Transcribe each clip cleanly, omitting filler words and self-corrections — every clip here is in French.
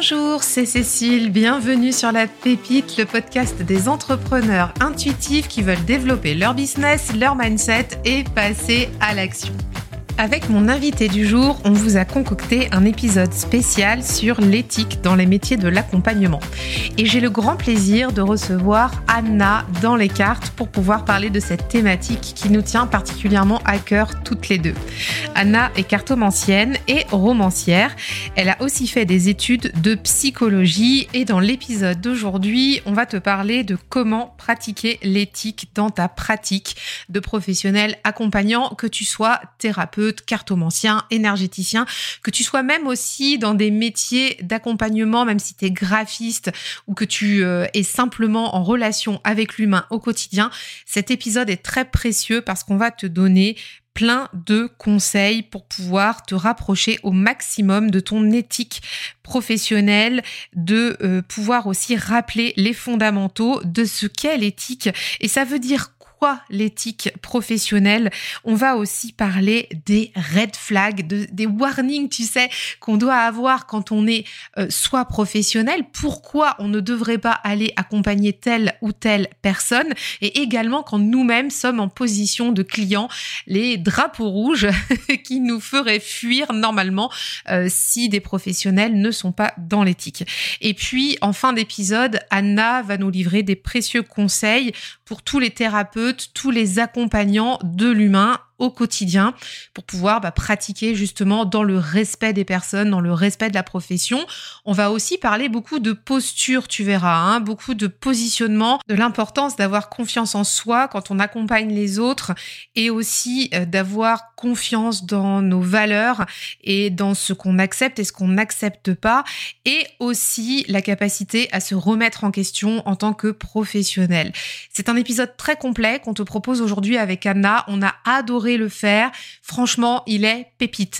Bonjour, c'est Cécile, bienvenue sur La Pépite, le podcast des entrepreneurs intuitifs qui veulent développer leur business, leur mindset et passer à l'action. Avec mon invité du jour, on vous a concocté un épisode spécial sur l'éthique dans les métiers de l'accompagnement. Et j'ai le grand plaisir de recevoir Anna dans les cartes pour pouvoir parler de cette thématique qui nous tient particulièrement à cœur toutes les deux. Anna est cartomancienne et romancière. Elle a aussi fait des études de psychologie et dans l'épisode d'aujourd'hui, on va te parler de comment pratiquer l'éthique dans ta pratique de professionnel accompagnant, que tu sois thérapeute, cartomancien, énergéticien, que tu sois même aussi dans des métiers d'accompagnement, même si tu es graphiste ou que tu es simplement en relation avec l'humain au quotidien. Cet épisode est très précieux parce qu'on va te donner plein de conseils pour pouvoir te rapprocher au maximum de ton éthique professionnelle, de pouvoir aussi rappeler les fondamentaux de ce qu'est l'éthique. Et ça veut dire l'éthique professionnelle. On va aussi parler des red flags, des warnings, tu sais, qu'on doit avoir quand on est soit professionnel, pourquoi on ne devrait pas aller accompagner telle ou telle personne, et également quand nous-mêmes sommes en position de client, les drapeaux rouges qui nous feraient fuir normalement si des professionnels ne sont pas dans l'éthique. Et puis, en fin d'épisode, Anna va nous livrer des précieux conseils pour tous les thérapeutes, tous les accompagnants de l'humain au quotidien pour pouvoir pratiquer justement dans le respect des personnes, dans le respect de la profession. On va aussi parler beaucoup de posture, tu verras, beaucoup de positionnement, de l'importance d'avoir confiance en soi quand on accompagne les autres et aussi d'avoir confiance dans nos valeurs et dans ce qu'on accepte et ce qu'on n'accepte pas, et aussi la capacité à se remettre en question en tant que professionnel. C'est un épisode très complet qu'on te propose aujourd'hui avec Anna. On a adoré le faire. Franchement, il est pépite.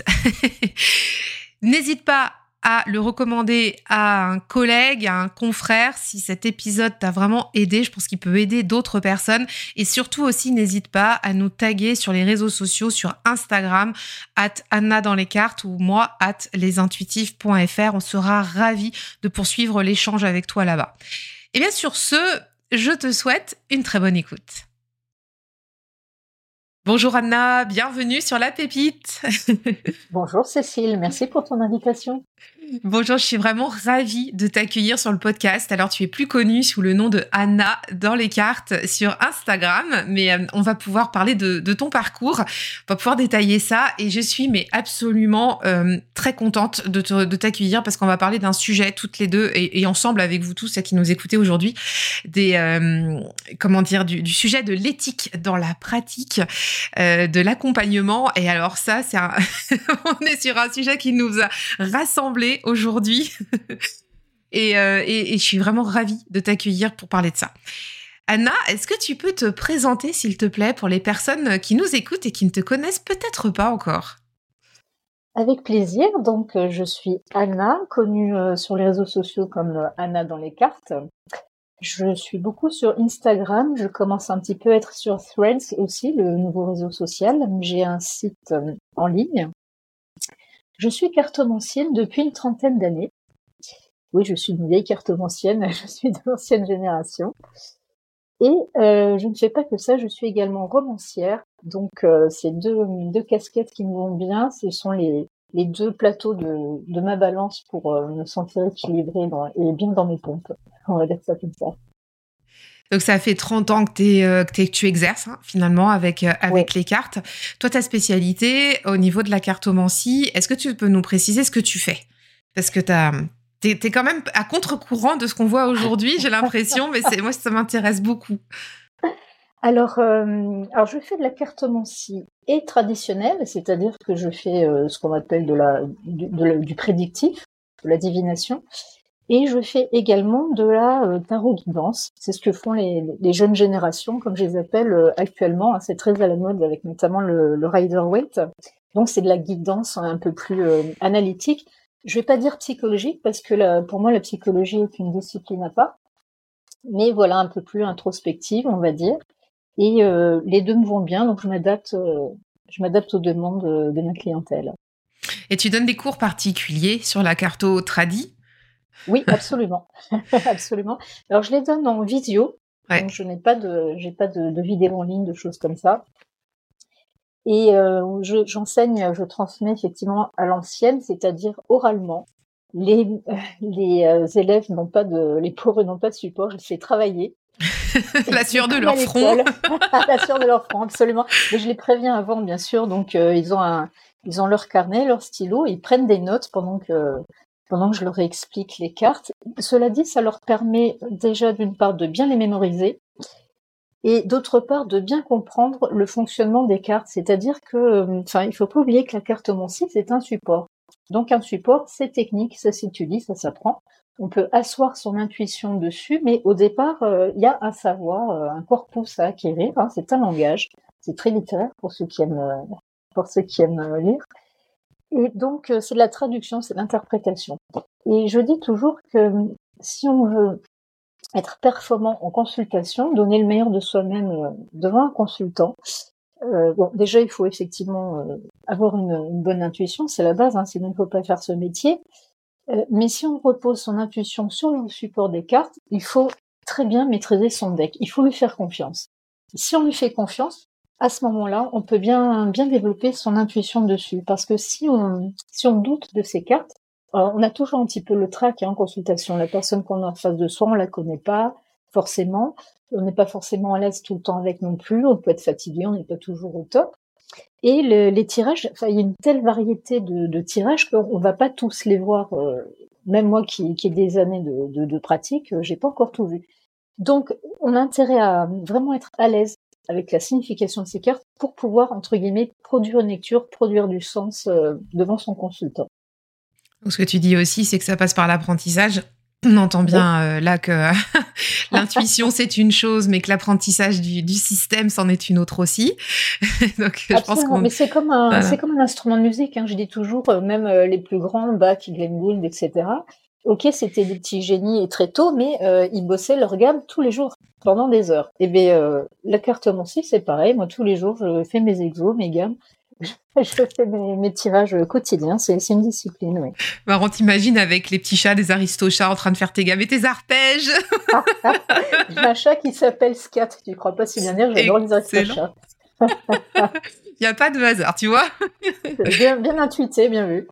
N'hésite pas à le recommander à un collègue, à un confrère, si cet épisode t'a vraiment aidé. Je pense qu'il peut aider d'autres personnes. Et surtout aussi, n'hésite pas à nous taguer sur les réseaux sociaux, sur Instagram, @Anna dans les cartes ou moi, @lesintuitifs.fr. On sera ravis de poursuivre l'échange avec toi là-bas. Et bien sur ce, je te souhaite une très bonne écoute. Bonjour Anna, bienvenue sur La Pépite. Bonjour Cécile, merci pour ton invitation. Bonjour, je suis vraiment ravie de t'accueillir sur le podcast. Alors, tu es plus connue sous le nom de Anna dans les cartes sur Instagram, mais on va pouvoir parler de ton parcours, on va pouvoir détailler ça et je suis absolument très contente de t'accueillir parce qu'on va parler d'un sujet toutes les deux et ensemble avec vous tous qui nous écoutez aujourd'hui, du sujet de l'éthique dans la pratique, de l'accompagnement. Et alors ça, on est sur un sujet qui nous a rassemblés aujourd'hui et je suis vraiment ravie de t'accueillir pour parler de ça. Anna, est-ce que tu peux te présenter s'il te plaît pour les personnes qui nous écoutent et qui ne te connaissent peut-être pas encore? Avec plaisir, donc je suis Anna, connue sur les réseaux sociaux comme Anna dans les cartes. Je suis beaucoup sur Instagram, je commence un petit peu à être sur Threads aussi, le nouveau réseau social. J'ai un site en ligne. Je suis cartomancienne depuis une trentaine d'années. Oui, je suis une vieille cartomancienne, je suis de l'ancienne génération. Et je ne fais pas que ça, je suis également romancière. Donc ces deux casquettes qui me vont bien, ce sont les deux plateaux de ma balance pour me sentir équilibrée et bien dans mes pompes. On va dire ça comme ça. Donc, ça fait 30 ans que tu exerces, finalement, avec Ouais. les cartes. Toi, ta spécialité au niveau de la cartomancie, est-ce que tu peux nous préciser ce que tu fais? Parce que t'es quand même à contre-courant de ce qu'on voit aujourd'hui, j'ai l'impression, mais moi, ça m'intéresse beaucoup. Alors, je fais de la cartomancie et traditionnelle, c'est-à-dire que je fais ce qu'on appelle du prédictif, de la divination. Et je fais également de la tarot guidance. C'est ce que font les jeunes générations, comme je les appelle actuellement. C'est très à la mode avec notamment le Rider-Waite. Donc c'est de la guidance un peu plus analytique. Je vais pas dire psychologique parce que pour moi la psychologie est une discipline à part. Mais voilà, un peu plus introspective, on va dire. Et les deux me vont bien, donc je m'adapte aux demandes de ma clientèle. Et tu donnes des cours particuliers sur la carto tradi? Oui, absolument. Absolument. Alors, je les donne en visio. Ouais. Donc, j'ai pas de vidéo en ligne, de choses comme ça. Et j'enseigne, je transmets effectivement à l'ancienne, c'est-à-dire oralement. Les élèves les pauvres n'ont pas de support, je les fais travailler. La sueur de Comme à leur front. l'école, la sueur de leur front, absolument. Mais je les préviens avant, bien sûr. Donc, ils ont leur carnet, leur stylo, ils prennent des notes pendant que je leur explique les cartes. Cela dit, ça leur permet déjà d'une part de bien les mémoriser et d'autre part de bien comprendre le fonctionnement des cartes. C'est-à-dire que, il faut pas oublier que la cartomancie, c'est un support. Donc un support, c'est technique, ça s'étudie, ça s'apprend. On peut asseoir son intuition dessus, mais au départ, il y a un savoir, un corpus à acquérir. Hein, c'est un langage, c'est très littéraire pour ceux qui aiment lire. Et donc, c'est de la traduction, c'est de l'interprétation. Et je dis toujours que si on veut être performant en consultation, donner le meilleur de soi-même devant un consultant, déjà, il faut effectivement avoir une bonne intuition, c'est la base, hein, sinon il ne faut pas faire ce métier. Mais si on repose son intuition sur le support des cartes, il faut très bien maîtriser son deck. Il faut lui faire confiance. Si on lui fait confiance, à ce moment-là, on peut bien développer son intuition dessus. Parce que si on doute de ces cartes, on a toujours un petit peu le trac en consultation. La personne qu'on a en face de soi, on la connaît pas forcément. On n'est pas forcément à l'aise tout le temps avec non plus. On peut être fatigué, on n'est pas toujours au top. Et les tirages, il y a une telle variété de tirages qu'on va pas tous les voir. Même moi qui ai des années de pratique, j'ai pas encore tout vu. Donc, on a intérêt à vraiment être à l'aise avec la signification de ces cartes pour pouvoir, entre guillemets, produire une lecture, produire du sens devant son consultant. Donc, ce que tu dis aussi, c'est que ça passe par l'apprentissage. On entend bien là que l'intuition, c'est une chose, mais que l'apprentissage du système, c'en est une autre aussi. Donc, je pense mais c'est comme un instrument de musique. Hein. Je dis toujours, même les plus grands, Bach, Glenn Gould, etc. Ok, c'était des petits génies et très tôt, mais ils bossaient leur gamme tous les jours, pendant des heures. Et bien, la cartomancie, c'est pareil. Moi, tous les jours, je fais mes exos, mes gammes. Je fais mes tirages quotidiens, c'est une discipline, oui. Marrant, t'imagines avec les petits chats, des aristochats en train de faire tes gammes et tes arpèges. J'ai un chat qui s'appelle Scat, tu crois pas si bien dire, j'adore les aristochats. Il n'y a pas de hasard, tu vois. Bien intuité, bien vu.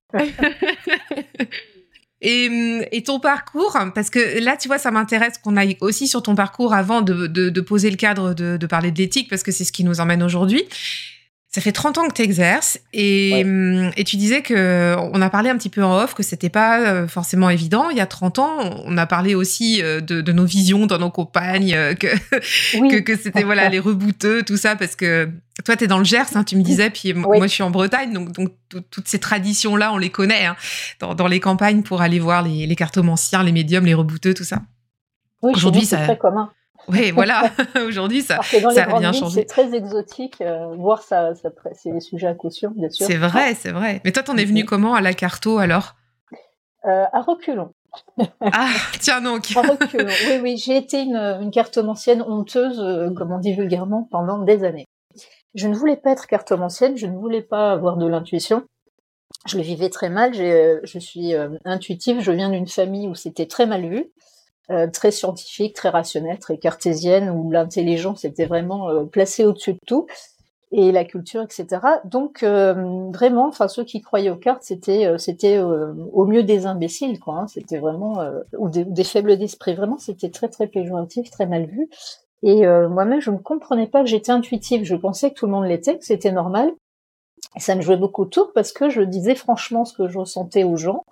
Et ton parcours, parce que là, tu vois, ça m'intéresse qu'on aille aussi sur ton parcours avant de poser le cadre de parler de l'éthique, parce que c'est ce qui nous emmène aujourd'hui. Ça fait 30 ans que tu exerces et tu disais que on a parlé un petit peu en off que c'était pas forcément évident. Il y a 30 ans, on a parlé aussi de nos visions dans nos campagnes, que c'était voilà les rebouteux, tout ça, parce que toi t'es dans le Gers, hein, tu me disais, puis moi je suis en Bretagne, donc toutes ces traditions là, on les connaît hein, dans les campagnes pour aller voir les cartomanciens, les médiums, les rebouteux, tout ça. Oui, aujourd'hui c'est très commun. Oui, voilà. Aujourd'hui, ça a bien changé. C'est très exotique, voire ça c'est des sujets à caution, bien sûr. C'est vrai. Mais toi, t'en es venu comment à la carto alors ? À reculons. Ah, tiens donc. À reculons. Oui, j'ai été une cartomancienne honteuse, comme on dit vulgairement, pendant des années. Je ne voulais pas être cartomancienne, je ne voulais pas avoir de l'intuition. Je le vivais très mal. Je suis intuitive. Je viens d'une famille où c'était très mal vu. Très scientifique, très rationnelle, très cartésienne, où l'intelligence était vraiment placée au-dessus de tout, et la culture, etc. Donc vraiment, ceux qui croyaient aux cartes, c'était au mieux des imbéciles, quoi. Hein. C'était vraiment ou des faibles d'esprit. Vraiment, c'était très très péjoratif, très mal vu. Et moi-même, je ne comprenais pas que j'étais intuitive. Je pensais que tout le monde l'était, que c'était normal. Ça me jouait beaucoup de tours parce que je disais franchement ce que je ressentais aux gens.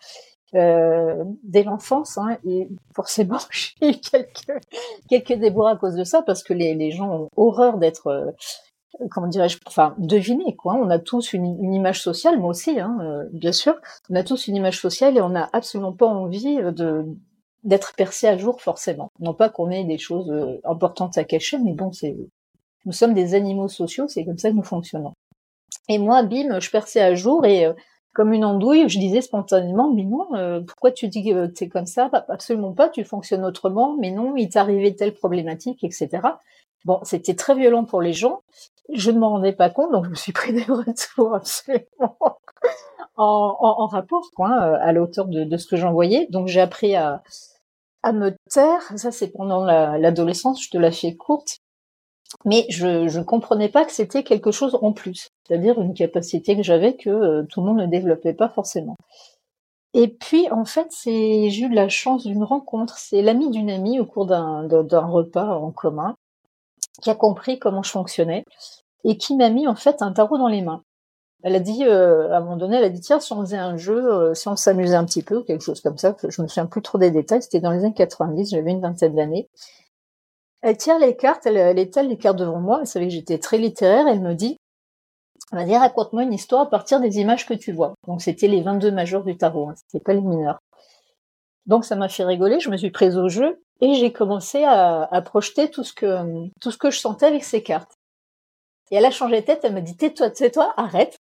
Dès l'enfance, hein, et forcément j'ai eu quelques déboires à cause de ça, parce que les gens ont horreur d'être comment dirais-je, devinés, quoi. On a tous une image sociale, moi aussi, hein, bien sûr, on a tous une image sociale et on n'a absolument pas envie d'être percé à jour forcément. Non pas qu'on ait des choses importantes à cacher, mais bon, nous sommes des animaux sociaux, c'est comme ça que nous fonctionnons. Et moi, bim, je perçais à jour et comme une andouille, je disais spontanément, mais non, pourquoi tu dis que t'es comme ça ? Absolument pas, tu fonctionnes autrement, mais non, il t'est arrivé telle problématique, etc. Bon, c'était très violent pour les gens, je ne m'en rendais pas compte, donc je me suis pris des retours absolument en rapport, quoi, à la hauteur de ce que j'envoyais. Donc j'ai appris à me taire. Ça, c'est pendant l'adolescence, je te la fais courte. Mais je comprenais pas que c'était quelque chose en plus, c'est-à-dire une capacité que j'avais que tout le monde ne développait pas forcément. Et puis, en fait, j'ai eu de la chance d'une rencontre. C'est l'amie d'une amie au cours d'un repas en commun qui a compris comment je fonctionnais et qui m'a mis en fait un tarot dans les mains. Elle a dit, à un moment donné, elle a dit, tiens, si on faisait un jeu, si on s'amusait un petit peu, ou quelque chose comme ça, je me souviens plus trop des détails, c'était dans les années 90, j'avais une vingtaine d'années. Elle tire les cartes, elle étale les cartes devant moi, elle savait que j'étais très littéraire, elle m'a dit, raconte-moi une histoire à partir des images que tu vois. Donc c'était les 22 majeurs du tarot, hein, c'était pas les mineurs. Donc ça m'a fait rigoler, je me suis prise au jeu, et j'ai commencé à projeter tout ce que je sentais avec ces cartes. Et elle a changé de tête, elle m'a dit, tais-toi, arrête.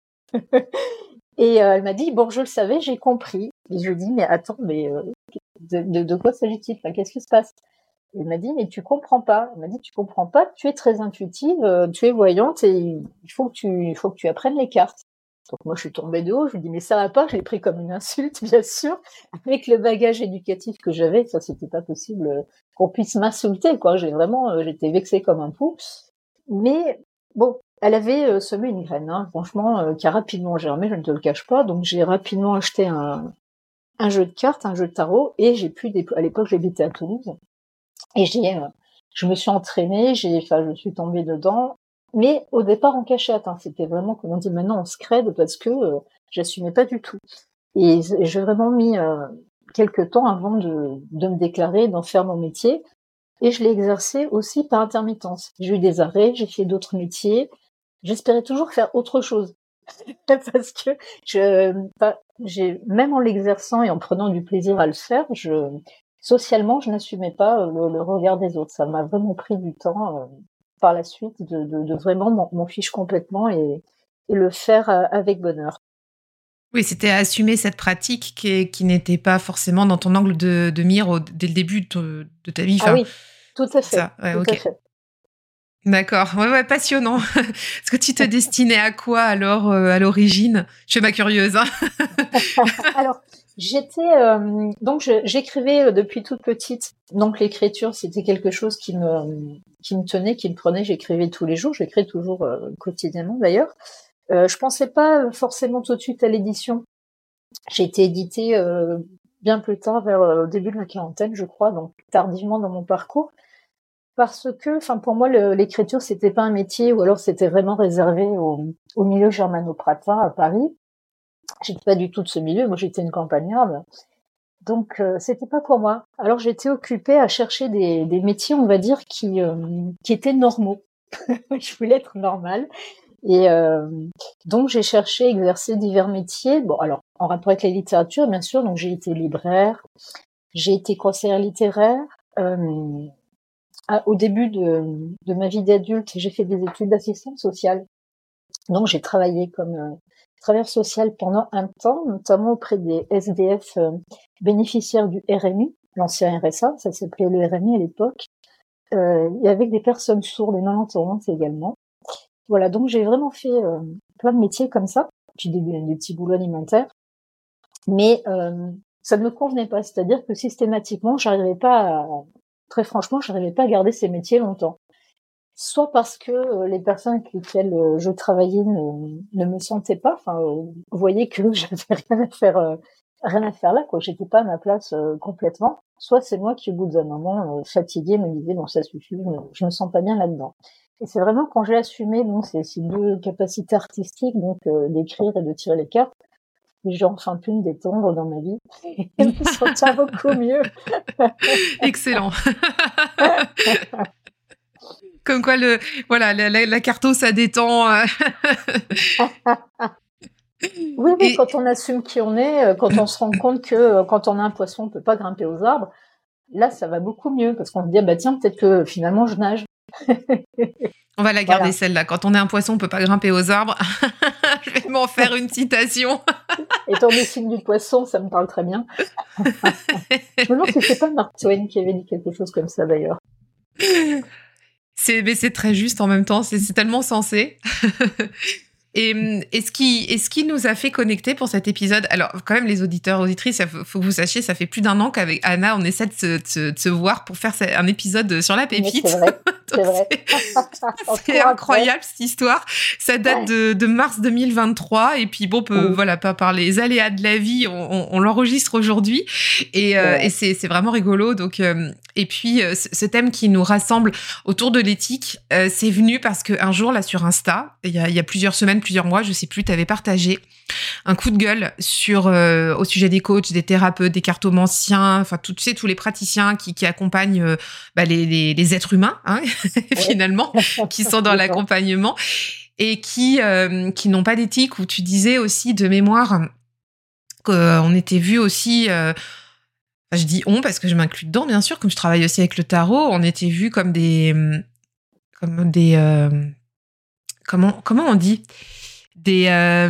Et elle m'a dit, bon, je le savais, j'ai compris. Et je lui ai dit, mais attends, mais de quoi s'agit-il? Enfin, qu'est-ce qui se passe? Elle m'a dit, mais tu comprends pas. Elle m'a dit, tu comprends pas, tu es très intuitive, tu es voyante et il faut que tu apprennes les cartes. Donc moi, je suis tombée de haut, je lui ai dit, mais ça va pas, je l'ai pris comme une insulte, bien sûr. Avec le bagage éducatif que j'avais, ça, c'était pas possible qu'on puisse m'insulter, quoi. J'étais vexée comme un pou. Mais bon, elle avait semé une graine, hein, franchement, qui a rapidement germé, je ne te le cache pas. Donc j'ai rapidement acheté un jeu de cartes, un jeu de tarot, et à l'époque j'habitais à Toulouse, et je me suis entraînée, je suis tombée dedans, mais au départ en cachette, hein, c'était vraiment, comme on dit maintenant, on se crède, parce que j'assumais pas du tout. Et j'ai vraiment mis quelques temps avant de me déclarer, d'en faire mon métier. Et je l'ai exercé aussi par intermittence. J'ai eu des arrêts, j'ai fait d'autres métiers. J'espérais toujours faire autre chose. Parce que même en l'exerçant et en prenant du plaisir à le faire, socialement, je n'assumais pas le regard des autres. Ça m'a vraiment pris du temps par la suite de vraiment m'en fiche complètement et le faire avec bonheur. Oui, c'était assumer cette pratique qui n'était pas forcément dans ton angle de mire dès le début de ta vie. Ah oui, tout à fait. Ça, ouais, tout okay. à fait. D'accord, ouais, passionnant. Est-ce que tu te destinais à quoi alors à l'origine? Je suis ma curieuse. Hein. Alors, j'écrivais depuis toute petite. Donc l'écriture, c'était quelque chose qui me tenait, qui me prenait. J'écrivais tous les jours, j'écris toujours quotidiennement d'ailleurs. Je pensais pas forcément tout de suite à l'édition. J'ai été éditée bien plus tard, vers au début de ma quarantaine, je crois, donc tardivement dans mon parcours. Parce que, pour moi, l'écriture, c'était pas un métier, ou alors c'était vraiment réservé au milieu germano-pratin à Paris. J'étais pas du tout de ce milieu, moi j'étais une campagnarde. Donc c'était pas pour moi. Alors j'étais occupée à chercher des métiers, on va dire, qui étaient normaux. Je voulais être normale. Et donc j'ai cherché à exercer divers métiers. Bon, alors en rapport avec la littérature, bien sûr. Donc j'ai été libraire, j'ai été conseillère littéraire. Au début de ma vie d'adulte, j'ai fait des études d'assistante sociale. Donc j'ai travaillé comme travailleur social pendant un temps, notamment auprès des SDF bénéficiaires du RMI, l'ancien RSA, ça s'appelait le RMI à l'époque, et avec des personnes sourdes et malentendantes également. Voilà, donc j'ai vraiment fait plein de métiers comme ça, puis des petits boulots alimentaires, mais ça ne me convenait pas, c'est-à-dire que systématiquement, très franchement, j'arrivais pas à garder ces métiers longtemps. Soit parce que les personnes avec lesquelles je travaillais ne me sentaient pas, voyaient que j'avais rien à faire là, quoi. J'étais pas à ma place complètement. Soit c'est moi qui, au bout d'un moment, fatiguée, me disais bon, ça suffit, je me sens pas bien là-dedans. Et c'est vraiment quand j'ai assumé ces deux capacités artistiques, donc d'écrire et de tirer les cartes, que j'ai enfin pu me détendre dans ma vie et me sentir beaucoup mieux. Excellent. Comme quoi la carto, ça détend. Oui, et quand on assume qui on est, quand on se rend compte que quand on a un poisson, on peut pas grimper aux arbres, là, ça va beaucoup mieux parce qu'on se dit, tiens, peut-être que finalement, je nage. On va la garder, celle-là. Quand on est un poisson, on peut pas grimper aux arbres. Je vais m'en faire une citation. Étant des signes du poisson, ça me parle très bien. Je me demande si c'est pas Mark Twain qui avait dit quelque chose comme ça, d'ailleurs. Mais c'est très juste en même temps, c'est tellement sensé. Et ce qui nous a fait connecter pour cet épisode, alors quand même les auditeurs, auditrices, faut que vous sachiez, ça fait plus d'1 an qu'avec Anna, on essaie de se voir pour faire un épisode sur la pépite. Mais c'est vrai, c'est vrai. C'est incroyable cette histoire. Ça date de mars 2023 et puis bon, voilà, pas par les aléas de la vie, on l'enregistre aujourd'hui et c'est vraiment rigolo. Donc et puis ce thème qui nous rassemble autour de l'éthique, c'est venu parce que un jour là sur Insta, il y a plusieurs semaines, plusieurs mois, je sais plus, tu avais partagé un coup de gueule au sujet des coachs, des thérapeutes, des cartomanciens, enfin tu sais tous les praticiens qui accompagnent les êtres humains hein, finalement, qui sont dans l'accompagnement et qui n'ont pas d'éthique. Où tu disais aussi de mémoire qu'on était vu aussi. Je dis on parce que je m'inclus dedans, bien sûr, comme je travaille aussi avec le tarot, on était vus comme des comment on dit des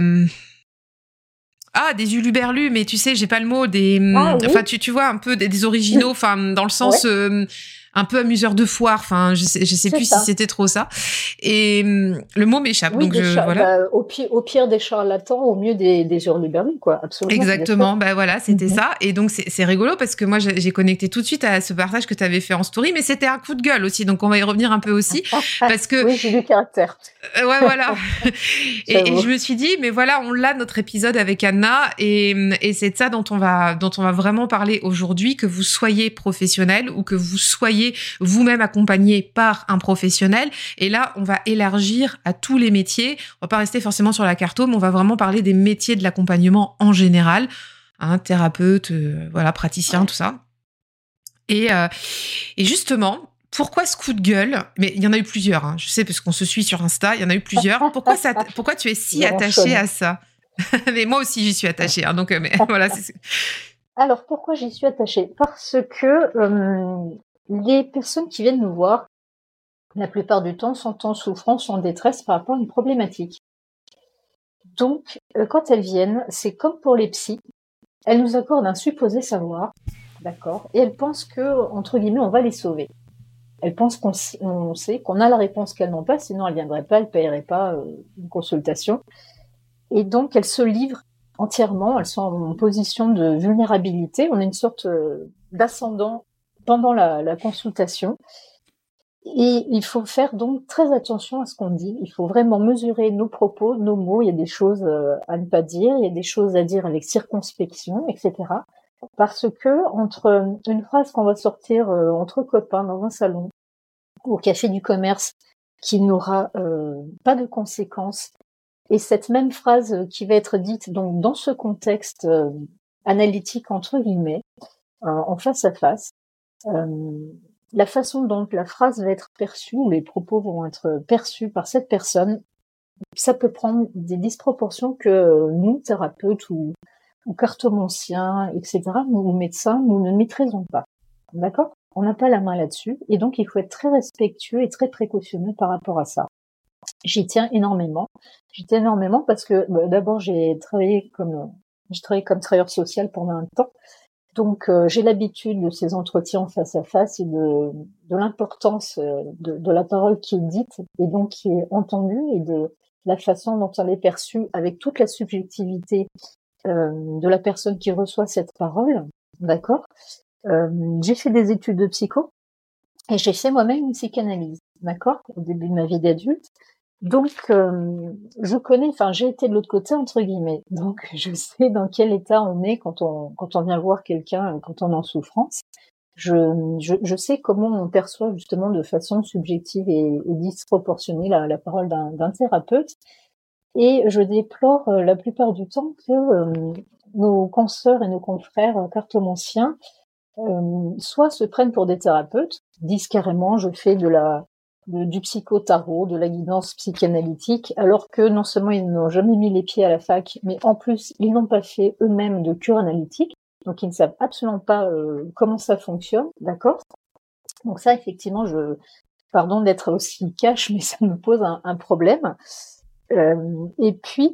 des huluberlus, mais tu sais, j'ai pas le mot, enfin tu vois un peu des originaux, enfin dans le sens un peu amuseur de foire, enfin je sais plus si c'était trop ça. Et le mot m'échappe, oui, donc voilà. Au pire des charlatans, au mieux des hurluberlus, quoi. Absolument. Exactement, voilà, c'était ça. Et donc c'est rigolo parce que moi j'ai connecté tout de suite à ce partage que tu avais fait en story, mais c'était un coup de gueule aussi, donc on va y revenir un peu aussi parce que oui, j'ai du caractère. Ouais, voilà. et je me suis dit, mais voilà, on l'a notre épisode avec Anna, et c'est de ça dont on va vraiment parler aujourd'hui, que vous soyez professionnel ou que vous soyez vous-même accompagné par un professionnel. Et là, on va élargir à tous les métiers. On va pas rester forcément sur la carto, mais on va vraiment parler des métiers de l'accompagnement en général, hein, thérapeute, voilà, praticien, tout ça. Et justement, pourquoi ce coup de gueule? Mais il y en a eu plusieurs, hein. Je sais, parce qu'on se suit sur Insta, il y en a eu plusieurs. Pourquoi tu es si attachée à ça? Mais moi aussi, j'y suis attachée. Hein, donc, mais voilà. Alors, pourquoi j'y suis attachée? Parce que les personnes qui viennent nous voir, la plupart du temps, sont en souffrance, en détresse par rapport à une problématique. Donc, quand elles viennent, c'est comme pour les psys, elles nous accordent un supposé savoir, d'accord, et elles pensent que, entre guillemets, on va les sauver. Elles pensent qu'on sait, qu'on a la réponse qu'elles n'ont pas, sinon elles viendraient pas, elles paieraient pas une consultation. Et donc, elles se livrent entièrement, elles sont en position de vulnérabilité. On a une sorte d'ascendant pendant la consultation. Et il faut faire donc très attention à ce qu'on dit. Il faut vraiment mesurer nos propos, nos mots. Il y a des choses à ne pas dire, il y a des choses à dire avec circonspection, etc. Parce que entre une phrase qu'on va sortir entre copains dans un salon, au café du commerce, qui n'aura pas de conséquences, et cette même phrase qui va être dite donc dans ce contexte analytique entre guillemets, en face à face, la façon dont la phrase va être perçue, ou les propos vont être perçus par cette personne, ça peut prendre des disproportions que nous, thérapeutes ou cartomanciens, etc., nous médecins, nous ne maîtrisons pas. D'accord ? On n'a pas la main là-dessus, et donc il faut être très respectueux et très précautionneux par rapport à ça. J'y tiens énormément. Parce que d'abord j'ai travaillé comme travailleur social pendant un temps, donc j'ai l'habitude de ces entretiens face à face et de l'importance de la parole qui est dite et donc qui est entendue, et de la façon dont elle est perçue avec toute la subjectivité de la personne qui reçoit cette parole. D'accord ? J'ai fait des études de psycho et j'ai fait moi-même une psychanalyse, d'accord, au début de ma vie d'adulte. Donc, je connais, j'ai été de l'autre côté, entre guillemets. Donc, je sais dans quel état on est quand on vient voir quelqu'un, quand on est en souffrance. Je sais comment on perçoit justement de façon subjective et disproportionnée la parole d'un thérapeute. Et je déplore la plupart du temps que nos consoeurs et nos confrères cartomanciens soit se prennent pour des thérapeutes, disent carrément je fais du psychotarot, de la guidance psychanalytique, alors que non seulement ils n'ont jamais mis les pieds à la fac, mais en plus ils n'ont pas fait eux-mêmes de cure analytique, donc ils ne savent absolument pas comment ça fonctionne, d'accord ? Donc ça, effectivement, pardon d'être aussi cash, mais ça me pose un problème. Et puis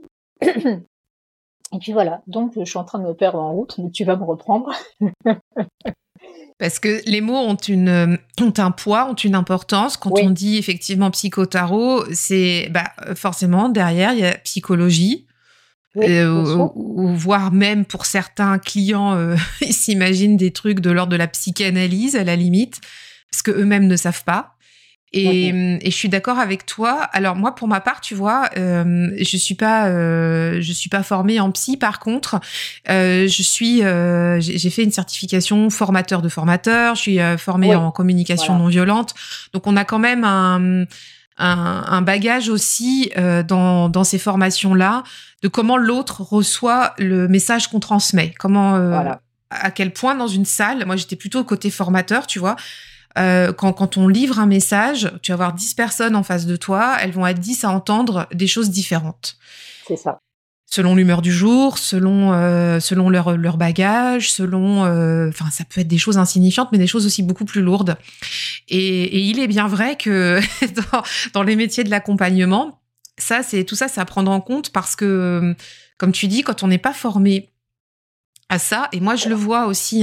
voilà, donc je suis en train de me perdre en route, mais tu vas me reprendre. Parce que les mots ont un poids, ont une importance. Quand on dit effectivement psychotarot, c'est forcément derrière il y a psychologie, ou voire même pour certains clients, ils s'imaginent des trucs de l'ordre de la psychanalyse à la limite, parce que eux-mêmes ne savent pas. Et je suis d'accord avec toi. Alors moi, pour ma part, tu vois, je suis pas formée en psy. Par contre, j'ai fait une certification formateur de formateur. Je suis formée en communication non violente. Donc on a quand même un bagage aussi dans ces formations-là de comment l'autre reçoit le message qu'on transmet. Comment, à quel point dans une salle. Moi, j'étais plutôt côté formateur, tu vois. Quand on livre un message, tu vas avoir 10 personnes en face de toi, elles vont être 10 à entendre des choses différentes. C'est ça. Selon l'humeur du jour, selon leur bagage, ça peut être des choses insignifiantes, mais des choses aussi beaucoup plus lourdes. Et il est bien vrai que dans les métiers de l'accompagnement, tout ça, c'est à prendre en compte parce que, comme tu dis, quand on n'est pas formé à ça, et moi je le vois aussi,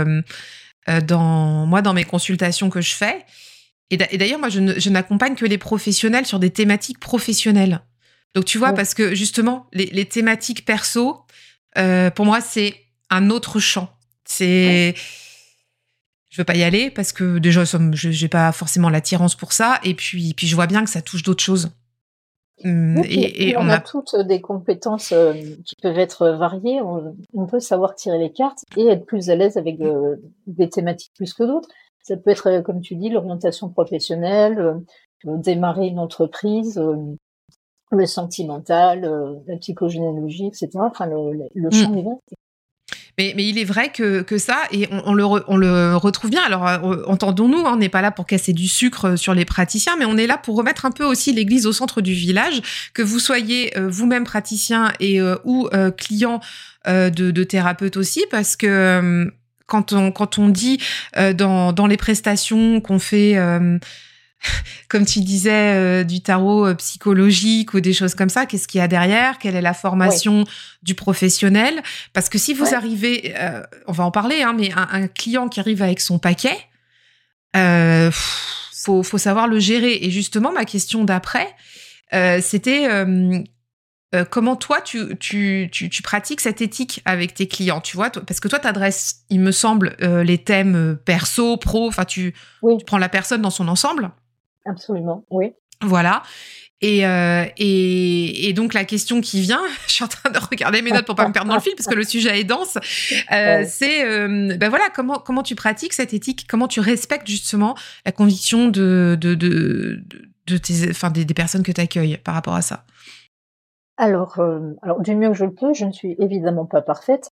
dans mes consultations que je fais. Et d'ailleurs, moi, je n'accompagne que les professionnels sur des thématiques professionnelles. Donc, tu vois, parce que justement, les thématiques perso, pour moi, c'est un autre champ. Je veux pas y aller parce que déjà, j'ai pas forcément l'attirance pour ça. Et puis je vois bien que ça touche d'autres choses. Et on a toutes des compétences qui peuvent être variées. On peut savoir tirer les cartes et être plus à l'aise avec des thématiques plus que d'autres. Ça peut être, comme tu dis, l'orientation professionnelle, démarrer une entreprise, le sentimental, la psychogénéalogie, etc. Enfin, le champ est vaste. Mais il est vrai que ça, et on le retrouve bien. Alors, entendons-nous, on n'est pas là pour casser du sucre sur les praticiens, mais on est là pour remettre un peu aussi l'église au centre du village, que vous soyez vous-même praticien ou client de thérapeute aussi, parce que quand on dit dans les prestations qu'on fait... comme tu disais, du tarot psychologique ou des choses comme ça, qu'est-ce qu'il y a derrière? Quelle est la formation du professionnel? Parce que si vous arrivez, on va en parler, mais un client qui arrive avec son paquet, faut savoir le gérer. Et justement, ma question d'après, c'était comment toi, tu pratiques cette éthique avec tes clients, tu vois, parce que toi, t'adresses, il me semble, les thèmes perso, pro, enfin, tu prends la personne dans son ensemble. Absolument, oui. Voilà. Et donc, la question qui vient, je suis en train de regarder mes notes pour pas me perdre dans le fil, parce que le sujet est dense, c'est, voilà, comment tu pratiques cette éthique, comment tu respectes justement la conviction des personnes que tu accueilles par rapport à ça. Alors, du mieux que je le peux, je ne suis évidemment pas parfaite.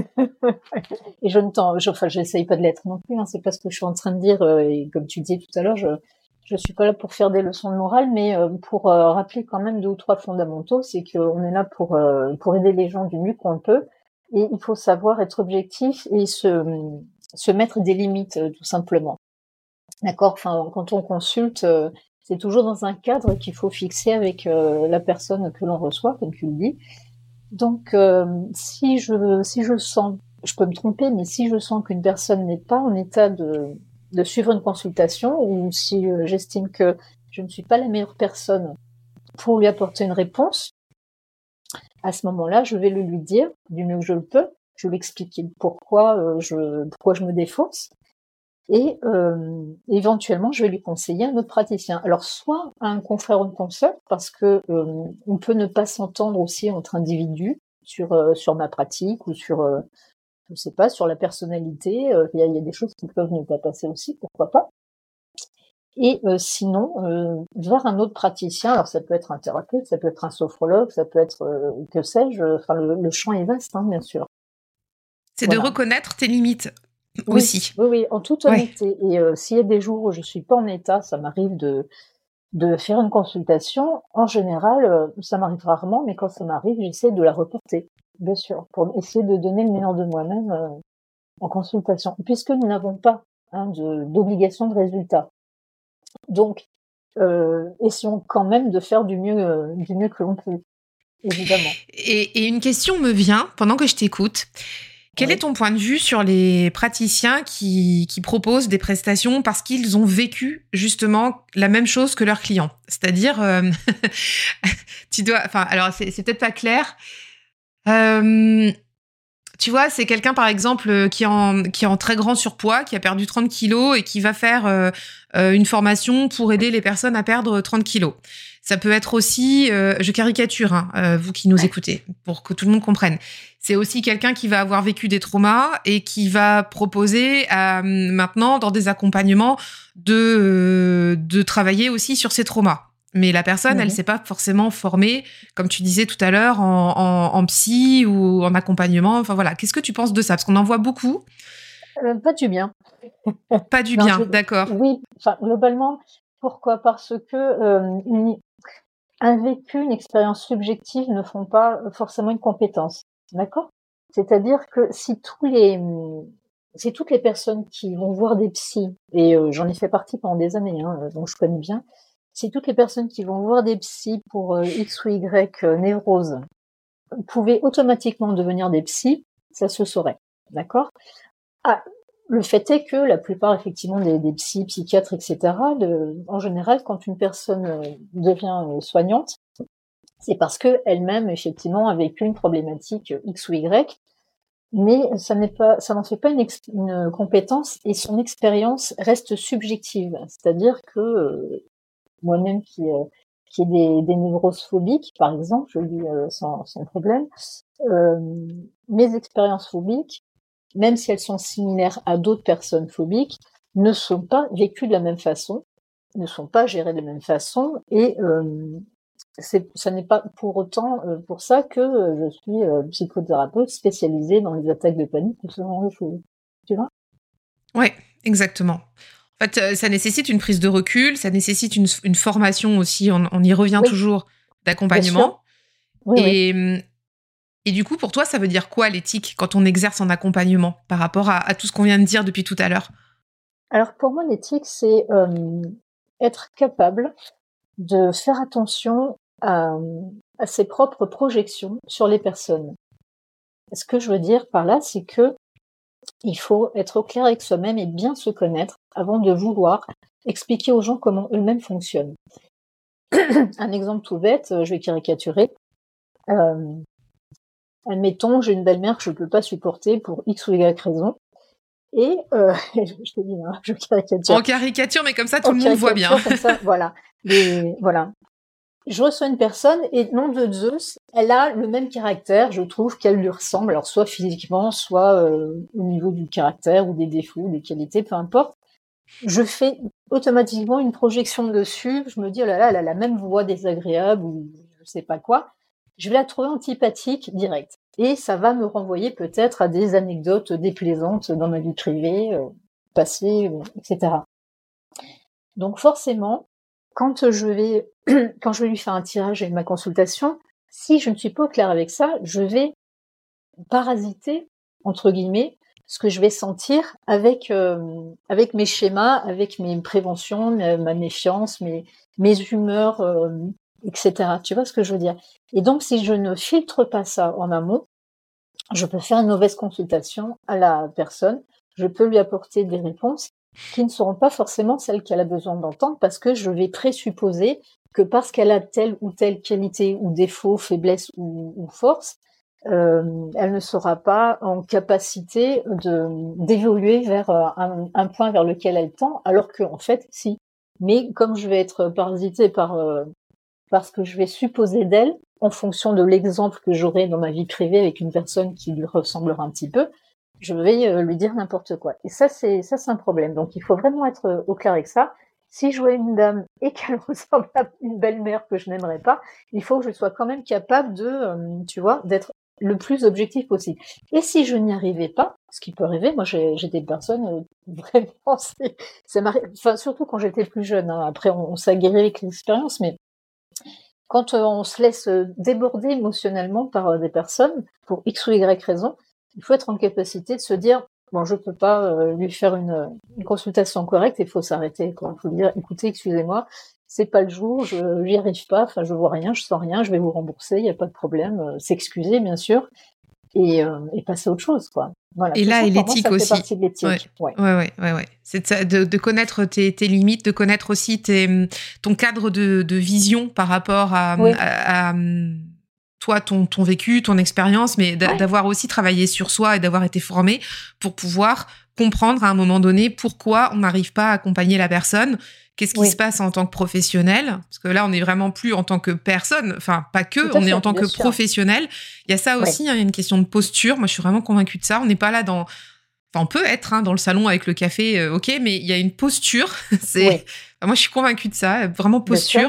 Et j'essaye pas de l'être non plus, c'est pas ce que je suis en train de dire, et comme tu disais tout à l'heure, je suis pas là pour faire des leçons de morale, mais pour rappeler quand même 2 ou 3 fondamentaux, c'est qu'on est là pour aider les gens du mieux qu'on peut, et il faut savoir être objectif et se mettre des limites, tout simplement. D'accord? Enfin, quand on consulte, c'est toujours dans un cadre qu'il faut fixer avec la personne que l'on reçoit, comme tu le dis. Donc, si je sens, je peux me tromper, mais si je sens qu'une personne n'est pas en état de suivre une consultation, ou si j'estime que je ne suis pas la meilleure personne pour lui apporter une réponse, à ce moment-là, je vais le lui dire du mieux que je le peux. Je vais lui expliquer pourquoi je me défonce. Et éventuellement, je vais lui conseiller un autre praticien. Alors, soit un confrère ou une consoeur, parce que on peut ne pas s'entendre aussi entre individus sur ma pratique ou sur je sais pas, sur la personnalité. Il y a des choses qui peuvent ne pas passer aussi, pourquoi pas. Et sinon, vers un autre praticien. Alors, ça peut être un thérapeute, ça peut être un sophrologue, ça peut être que sais-je. Enfin, le champ est vaste, bien sûr. C'est de reconnaître tes limites. Aussi. Oui, en toute honnêteté. Et s'il y a des jours où je suis pas en état, ça m'arrive de faire une consultation. En général, ça m'arrive rarement, mais quand ça m'arrive, j'essaie de la reporter, bien sûr, pour essayer de donner le meilleur de moi-même en consultation, puisque nous n'avons pas d'obligation de résultat. Donc, essayons quand même de faire du mieux que l'on peut, évidemment. Et une question me vient pendant que je t'écoute. Quel est ton point de vue sur les praticiens qui proposent des prestations parce qu'ils ont vécu justement la même chose que leurs clients? C'est-à-dire, alors c'est peut-être pas clair. Tu vois, c'est quelqu'un, par exemple, qui est en très grand surpoids, qui a perdu 30 kilos et qui va faire une formation pour aider les personnes à perdre 30 kilos. Ça peut être aussi, je caricature, vous qui nous écoutez, pour que tout le monde comprenne. C'est aussi quelqu'un qui va avoir vécu des traumas et qui va proposer maintenant, dans des accompagnements, de travailler aussi sur ces traumas. Mais la personne, elle s'est pas forcément formée, comme tu disais tout à l'heure, en psy ou en accompagnement. Enfin voilà, qu'est-ce que tu penses de ça? Parce qu'on en voit beaucoup. Pas du bien. Pas du bien, d'accord. Oui, globalement, pourquoi? Parce que un vécu, une expérience subjective ne font pas forcément une compétence, d'accord? C'est-à-dire que si toutes les personnes qui vont voir des psys, et j'en ai fait partie pendant des années, donc je connais bien, si toutes les personnes qui vont voir des psys pour X ou Y névrose pouvaient automatiquement devenir des psys, ça se saurait, d'accord? Le fait est que la plupart, effectivement, des psychiatres, etc., en général, quand une personne devient soignante, c'est parce que elle-même, effectivement, a vécu une problématique X ou Y, mais ça n'en fait pas une compétence, et son expérience reste subjective. C'est-à-dire que moi-même qui ai des névroses phobiques, par exemple, je le dis sans problème, mes expériences phobiques, même si elles sont similaires à d'autres personnes phobiques, ne sont pas vécues de la même façon, ne sont pas gérées de la même façon, et ça n'est pas pour autant pour ça que je suis psychothérapeute spécialisée dans les attaques de panique ou ce genre de choses. Tu vois? Ouais, exactement. En fait, ça nécessite une prise de recul, ça nécessite une formation aussi, on y revient toujours, d'accompagnement. Oui. Et du coup, pour toi, ça veut dire quoi l'éthique quand on exerce en accompagnement par rapport à tout ce qu'on vient de dire depuis tout à l'heure? Alors pour moi, l'éthique, c'est être capable de faire attention à ses propres projections sur les personnes. Ce que je veux dire par là, c'est que il faut être au clair avec soi-même et bien se connaître avant de vouloir expliquer aux gens comment eux-mêmes fonctionnent. Un exemple tout bête, je vais caricaturer. Admettons, j'ai une belle-mère que je ne peux pas supporter pour X ou Y raison. Et je te dis, je caricature. En caricature, mais comme ça, tout le monde voit bien. Comme ça, voilà. Voilà. Je reçois une personne et nom de Zeus, elle a le même caractère, je trouve qu'elle lui ressemble, alors soit physiquement, soit au niveau du caractère ou des défauts, des qualités, peu importe. Je fais automatiquement une projection dessus, je me dis, oh là là, elle a la même voix désagréable ou je sais pas quoi. Je vais la trouver antipathique direct. Et ça va me renvoyer peut-être à des anecdotes déplaisantes dans ma vie privée, passée, etc. Donc forcément, quand je vais lui faire un tirage et ma consultation, si je ne suis pas au clair avec ça, je vais parasiter, entre guillemets, ce que je vais sentir avec mes schémas, avec mes préventions, ma méfiance, mes humeurs, etc. Tu vois ce que je veux dire? Et donc, si je ne filtre pas ça en amont, je peux faire une mauvaise consultation à la personne, je peux lui apporter des réponses qui ne seront pas forcément celles qu'elle a besoin d'entendre parce que je vais présupposer que parce qu'elle a telle ou telle qualité ou défaut, faiblesse ou force, elle ne sera pas en capacité d'évoluer vers un point vers lequel elle tend, alors que en fait, si. Mais comme je vais être parasitée par ce que je vais supposer d'elle, en fonction de l'exemple que j'aurai dans ma vie privée avec une personne qui lui ressemblera un petit peu, je vais lui dire n'importe quoi. Et ça, c'est un problème. Donc, il faut vraiment être au clair avec ça. Si je vois une dame et qu'elle ressemble à une belle-mère que je n'aimerais pas, il faut que je sois quand même capable tu vois, d'être le plus objectif possible. Et si je n'y arrivais pas, ce qui peut arriver, moi j'ai des personnes vraiment, ça m'arrive, enfin surtout quand j'étais plus jeune. Après, on s'aguerrit avec l'expérience, mais quand on se laisse déborder émotionnellement par des personnes, pour X ou Y raison, il faut être en capacité de se dire, bon, je peux pas lui faire une consultation correcte, il faut s'arrêter, quoi. Il faut dire, écoutez, excusez-moi, c'est pas le jour, j'y arrive pas, enfin, je vois rien, je sens rien, je vais vous rembourser, il n'y a pas de problème, s'excuser, bien sûr, et passer à autre chose, quoi. Voilà, Et tout là, ça et pour moi, l'éthique ça fait aussi. partie de Ouais. l'éthique. Ouais. Ouais. C'est de connaître tes limites, de connaître aussi ton cadre de vision par rapport Oui, à toi, ton vécu, ton expérience, mais ouais, d'avoir aussi travaillé sur soi et d'avoir été formé pour pouvoir comprendre à un moment donné pourquoi on n'arrive pas à accompagner la personne. Qu'est-ce qui se oui, passe en tant que professionnel? Parce que là, on n'est vraiment plus en tant que personne, enfin, pas tout que, à on est en fait, tant bien que sûr. professionnel. Il y a ça Oui, aussi, hein, il y a une question de posture. Moi, je suis vraiment convaincue de ça. On n'est pas là dans... Enfin, on peut être dans le salon avec le café, ok, mais il y a une posture. oui, Moi, je suis convaincue de ça, vraiment bien sûr. posture.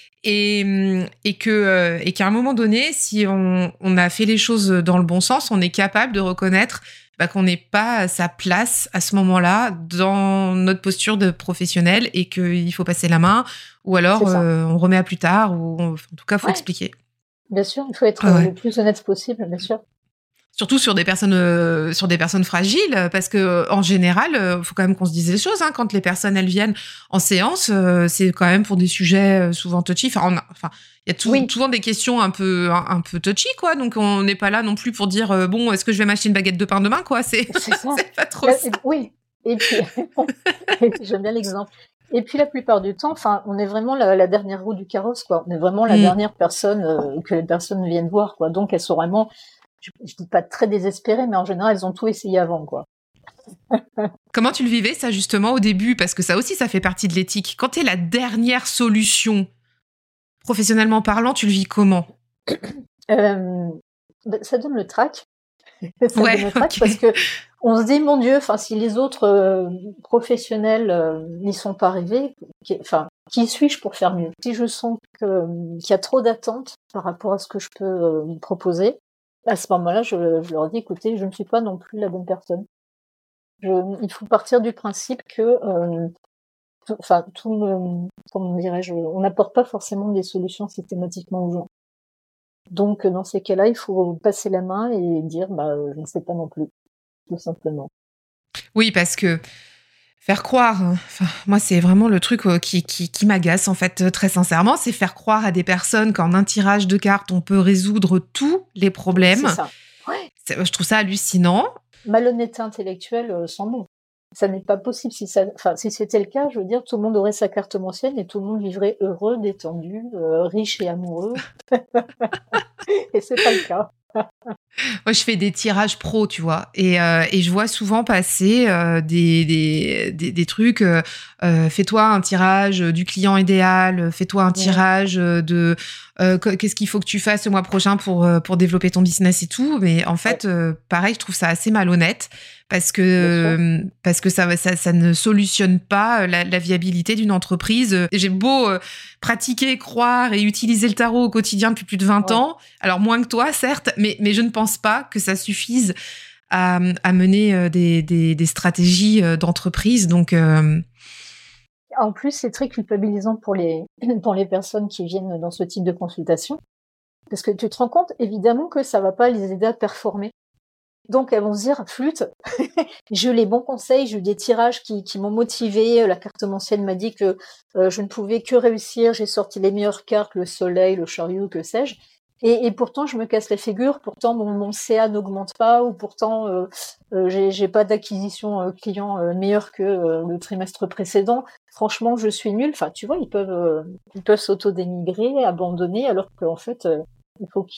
Et qu'à un moment donné, si on a fait les choses dans le bon sens, on est capable de reconnaître qu'on n'est pas à sa place à ce moment-là dans notre posture de professionnel et qu'il faut passer la main, ou alors C'est ça. on remet à plus tard, ou en tout cas, faut Ouais, expliquer. bien sûr, il faut être Ah ouais. le plus honnête possible, bien sûr. Surtout sur des personnes fragiles, parce que en général, faut quand même qu'on se dise les choses. Hein, quand les personnes elles viennent en séance, c'est quand même pour des sujets souvent touchy. Enfin, il y a Oui, souvent des questions un peu touchy, quoi. Donc on n'est pas là non plus pour dire bon, est-ce que je vais m'acheter une baguette de pain demain, quoi. c'est ça. C'est pas trop ça. Oui, et puis et puis j'aime bien l'exemple. Et puis la plupart du temps, enfin, on est vraiment la dernière roue du carrosse, quoi. On est vraiment la Mm. dernière personne que les personnes viennent voir, quoi. Donc elles sont vraiment, je dis pas très désespérées, mais en général elles ont tout essayé avant, quoi. Comment tu le vivais ça justement au début? Parce que ça aussi, ça fait partie de l'éthique. Quand t'es la dernière solution, professionnellement parlant, tu le vis comment? Euh, Ça donne le trac. Ça donne Ouais, le trac ok. parce que on se dit mon Dieu, enfin si les autres professionnels n'y sont pas arrivés, qui suis-je pour faire mieux? Si je sens qu'il y a trop d'attentes par rapport à ce que je peux proposer, à ce moment-là, je leur dis écoutez, je ne suis pas non plus la bonne personne. Il faut partir du principe que comment dirais-je, on n'apporte pas forcément des solutions systématiquement aux gens. Donc dans ces cas-là, il faut passer la main et dire je ne sais pas non plus, tout simplement. Oui, parce que faire croire, enfin, moi c'est vraiment le truc qui m'agace en fait très sincèrement, c'est faire croire à des personnes qu'en un tirage de cartes on peut résoudre tous les C'est problèmes. ça. Ouais. Je trouve ça hallucinant. Malhonnêteté intellectuelle sans nom. Ça n'est pas possible. Si c'était le cas, je veux dire, tout le monde aurait sa carte mensuelle et tout le monde vivrait heureux, détendu, riche et amoureux. Et c'est pas le cas. Moi, je fais des tirages pro, tu vois, et je vois souvent passer des trucs. Fais-toi un tirage du client idéal, fais-toi un Mmh. tirage de qu'est-ce qu'il faut que tu fasses le mois prochain pour développer ton business et tout. Mais en Ouais, fait, pareil, je trouve ça assez malhonnête bien sûr. parce que ça ne solutionne pas la viabilité d'une entreprise. Et j'ai beau pratiquer, croire et utiliser le tarot au quotidien depuis plus de 20 Ouais. ans. Alors moins que toi, certes, mais je ne pense pas que ça suffise à mener des stratégies d'entreprise. Donc, En plus, c'est très culpabilisant pour pour les personnes qui viennent dans ce type de consultation. Parce que tu te rends compte, évidemment, que ça va pas les aider à performer. Donc elles vont se dire, flûte, j'ai eu les bons conseils, j'ai eu des tirages qui m'ont motivé, la carte mensuelle m'a dit que je ne pouvais que réussir, j'ai sorti les meilleures cartes, le soleil, le chariot, que sais-je. Et pourtant, je me casse la figure, pourtant mon CA n'augmente pas, ou pourtant j'ai pas d'acquisition client meilleure que le trimestre précédent. Franchement, je suis nulle. Enfin, tu vois, ils peuvent s'auto-dénigrer, abandonner, alors qu'en fait, il faut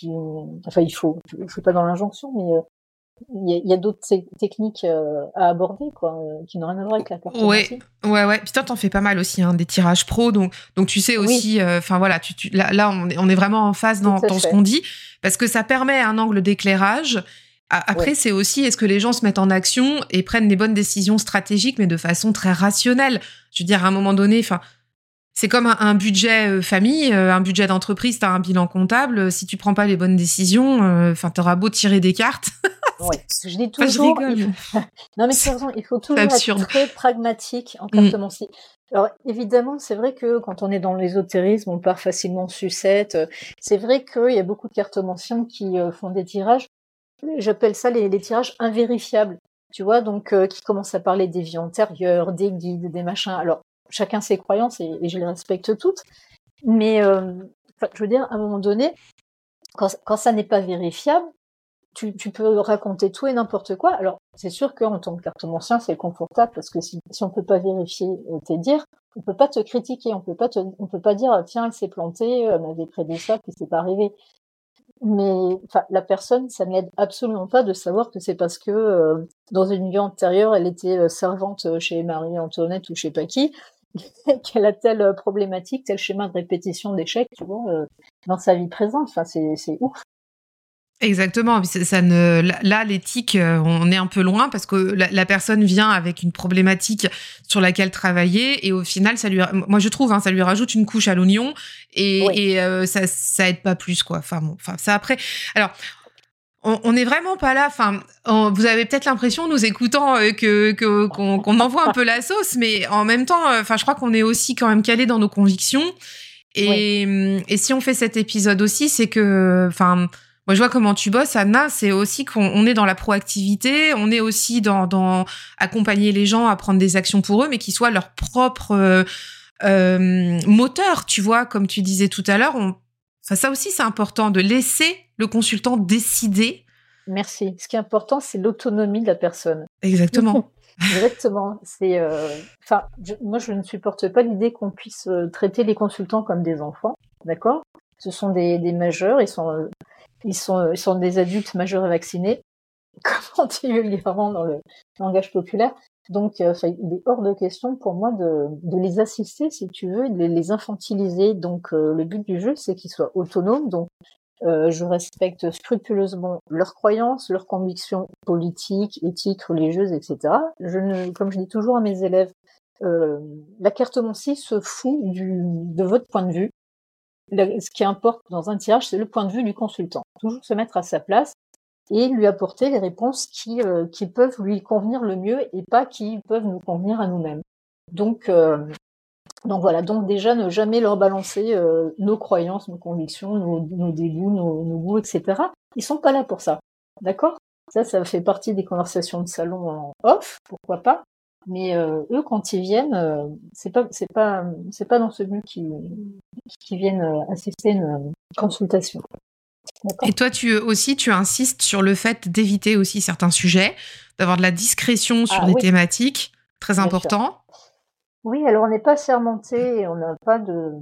je suis pas dans l'injonction, mais il y a d'autres techniques à aborder, quoi, qui n'ont rien à voir avec la ouais, cartomancie. ouais. Puis toi, t'en fais pas mal aussi, hein, des tirages pro. Donc tu sais Oui, aussi, enfin voilà, là, on est vraiment en phase tout à dans ce fait. qu'on dit, parce que ça permet un angle d'éclairage. Après, Oui, c'est aussi, est-ce que les gens se mettent en action et prennent les bonnes décisions stratégiques, mais de façon très rationnelle. Je veux dire, à un moment donné, enfin, c'est comme un budget famille, un budget d'entreprise, t'as un bilan comptable. Si tu prends pas les bonnes décisions, enfin, t'auras beau tirer des cartes. ouais. Je dis Enfin, je toujours, rigole, mais non mais tu as c'est raison, il faut c'est toujours être absurde. très pragmatique en Mm. cartomancie. Alors évidemment, c'est vrai que quand on est dans l'ésotérisme, on part facilement en sucette. C'est vrai qu'il y a beaucoup de cartomanciens qui font des tirages. J'appelle ça les tirages invérifiables. Tu vois, donc qui commencent à parler des vies antérieures, des guides, des machins. Alors chacun ses croyances et je les respecte toutes. Mais je veux dire, à un moment donné, quand ça n'est pas vérifiable, tu peux raconter tout et n'importe quoi. Alors, c'est sûr qu'en tant que cartomancien, c'est confortable parce que si on peut pas vérifier tes dires, on peut pas te critiquer, on peut pas dire tiens, elle s'est plantée, elle m'avait prédit ça, puis c'est pas arrivé. Mais enfin, la personne, ça n'aide absolument pas de savoir que c'est parce que dans une vie antérieure, elle était servante chez Marie-Antoinette ou je sais pas qui, qu'elle a telle problématique, tel schéma de répétition d'échecs, tu vois, dans sa vie présente. Enfin, c'est ouf. Exactement. Là, l'éthique, on est un peu loin parce que la personne vient avec une problématique sur laquelle travailler et au final, moi je trouve, ça lui rajoute une couche à l'oignon et ça aide pas plus, quoi. Enfin ça après. Alors, on n'est vraiment pas là. Enfin, vous avez peut-être l'impression, nous écoutant, qu'on envoie un peu la sauce, mais en même temps, je crois qu'on est aussi quand même calé dans nos convictions. Et si on fait cet épisode aussi, c'est que, moi, je vois comment tu bosses, Anna, c'est aussi qu'on est dans la proactivité, on est aussi dans accompagner les gens à prendre des actions pour eux, mais qui soient leur propre moteur, tu vois, comme tu disais tout à l'heure. Ça aussi, c'est important de laisser le consultant décider. Merci. Ce qui est important, c'est l'autonomie de la personne. Exactement. Exactement. Moi, je ne supporte pas l'idée qu'on puisse traiter les consultants comme des enfants, d'accord ? Ce sont des majeurs, ils sont des adultes majeurs et vaccinés, comme on dit vulgairement dans le langage populaire. Donc, il est hors de question pour moi de les assister, si tu veux, de les infantiliser. Donc, le but du jeu, c'est qu'ils soient autonomes. Donc, je respecte scrupuleusement leurs croyances, leurs convictions politiques, éthiques, religieuses, etc. Comme je dis toujours à mes élèves, la cartomancie se fout de votre point de vue. Ce qui importe dans un tirage, c'est le point de vue du consultant. Toujours se mettre à sa place et lui apporter les réponses qui peuvent lui convenir le mieux et pas qui peuvent nous convenir à nous-mêmes. Donc voilà. Donc déjà, ne jamais leur balancer nos croyances, nos convictions, nos dégoûts, nos goûts, etc. Ils sont pas là pour ça. D'accord ? Ça fait partie des conversations de salon en off, pourquoi pas. Mais eux, quand ils viennent, c'est pas dans ce but qu'ils viennent assister à une consultation. D'accord. Et toi, tu insistes sur le fait d'éviter aussi certains sujets, d'avoir de la discrétion sur des thématiques, très important. Oui, alors on n'est pas sermenté, on n'est pas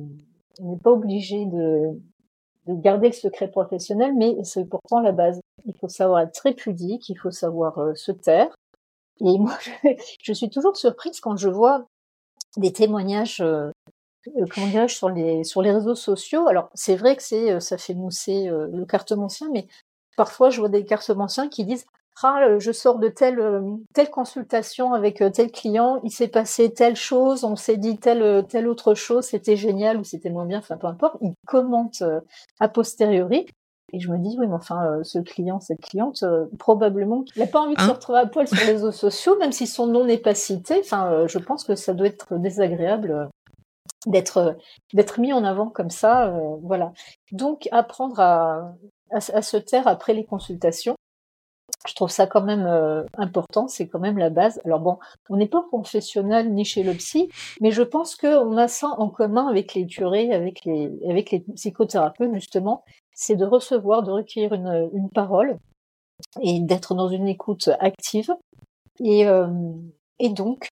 obligé de garder le secret professionnel, mais c'est pourtant la base. Il faut savoir être très pudique, il faut savoir se taire. Et moi, je suis toujours surprise quand je vois des témoignages, comment dirais-je, sur les réseaux sociaux. Alors, c'est vrai que ça fait mousser le cartomancien, mais parfois, je vois des cartomanciens qui disent « Ah, je sors de telle consultation avec tel client, il s'est passé telle chose, on s'est dit telle autre chose, c'était génial ou c'était moins bien, enfin, peu importe. » Ils commentent a posteriori. Et je me dis, oui, mais enfin, ce client, cette cliente, probablement, il n'a pas envie de se retrouver à poil sur les réseaux sociaux, même si son nom n'est pas cité. Enfin, je pense que ça doit être désagréable d'être mis en avant comme ça. Voilà. Donc, apprendre à se taire après les consultations, je trouve ça quand même important, c'est quand même la base. Alors bon, on n'est pas professionnel ni chez le psy, mais je pense qu'on a ça en commun avec les curés, avec les psychothérapeutes, justement, c'est de recevoir, de recueillir une parole et d'être dans une écoute active et donc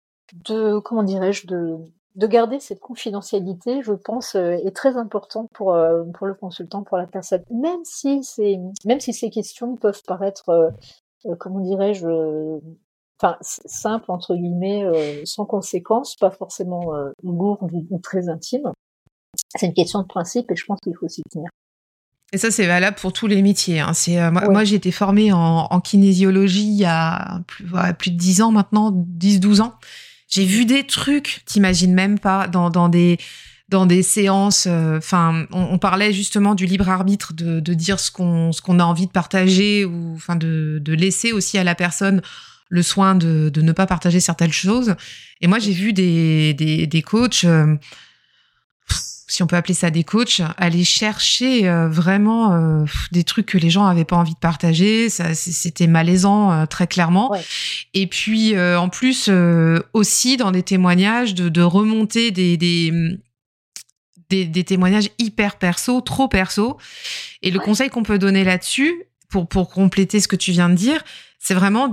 de garder cette confidentialité, je pense, est très important pour le consultant, pour la personne, même si ces questions peuvent paraître simple entre guillemets, sans conséquence, pas forcément lourde ou très intime. C'est une question de principe et je pense qu'il faut s'y tenir. Et ça, c'est valable pour tous les métiers. Moi, j'ai été formée en kinésiologie il y a plus de 10 ans maintenant, 10-12 ans. J'ai vu des trucs, t'imagines même pas, dans des séances. On parlait justement du libre arbitre, de dire ce qu'on a envie de partager ou de laisser aussi à la personne le soin de ne pas partager certaines choses. Et moi, j'ai vu des coachs, si on peut appeler ça des coachs, aller chercher vraiment des trucs que les gens avaient pas envie de partager. Ça, c'était malaisant, très clairement. Ouais. Et puis, en plus, aussi dans des témoignages, de remonter des témoignages hyper perso, trop perso. Et le conseil qu'on peut donner là-dessus, pour compléter ce que tu viens de dire, c'est vraiment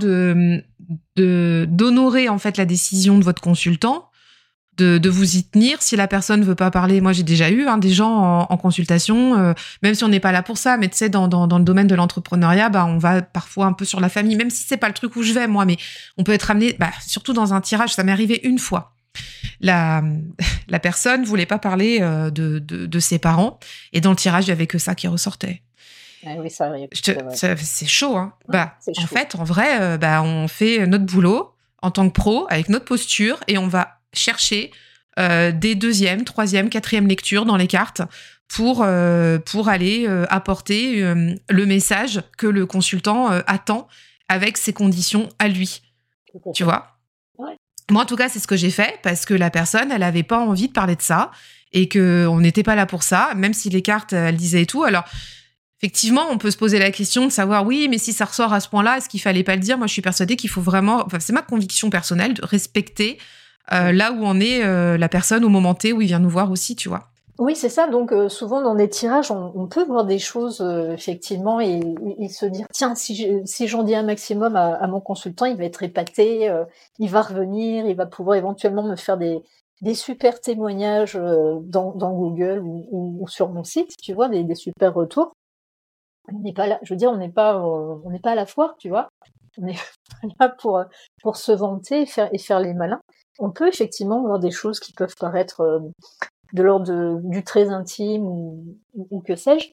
d'honorer en fait la décision de votre consultant, de vous y tenir. Si la personne veut pas parler, moi j'ai déjà eu des gens en consultation, même si on n'est pas là pour ça, mais tu sais dans le domaine de l'entrepreneuriat, on va parfois un peu sur la famille, même si c'est pas le truc où je vais moi, mais on peut être amené, surtout dans un tirage, ça m'est arrivé une fois. La personne voulait pas parler de ses parents, et dans le tirage il y avait que ça qui ressortait. Ah oui, ça arrive. C'est chaud, hein. C'est chaud. En fait, en vrai, on fait notre boulot en tant que pro avec notre posture, et on va chercher des deuxième, troisième, quatrième lectures dans les cartes pour aller apporter le message que le consultant attend avec ses conditions à lui. Tu vois ? Ouais. Moi, en tout cas, c'est ce que j'ai fait parce que la personne, elle avait pas envie de parler de ça et qu'on n'était pas là pour ça, même si les cartes, elles disaient et tout. Alors, effectivement, on peut se poser la question de savoir, oui, mais si ça ressort à ce point-là, est-ce qu'il fallait pas le dire ? Moi, je suis persuadée qu'il faut vraiment, c'est ma conviction personnelle, de respecter là où en est la personne au moment T où il vient nous voir aussi, tu vois. Oui, c'est ça. Donc, souvent, dans des tirages, on peut voir des choses, effectivement, et se dire, tiens, si j'en dis un maximum à mon consultant, il va être épaté, il va revenir, il va pouvoir éventuellement me faire des super témoignages dans Google ou sur mon site, tu vois, des super retours. On n'est pas là, je veux dire, on n'est pas à la foire, tu vois. On est là pour se vanter et faire les malins. On peut effectivement voir des choses qui peuvent paraître de l'ordre du très intime ou que sais-je.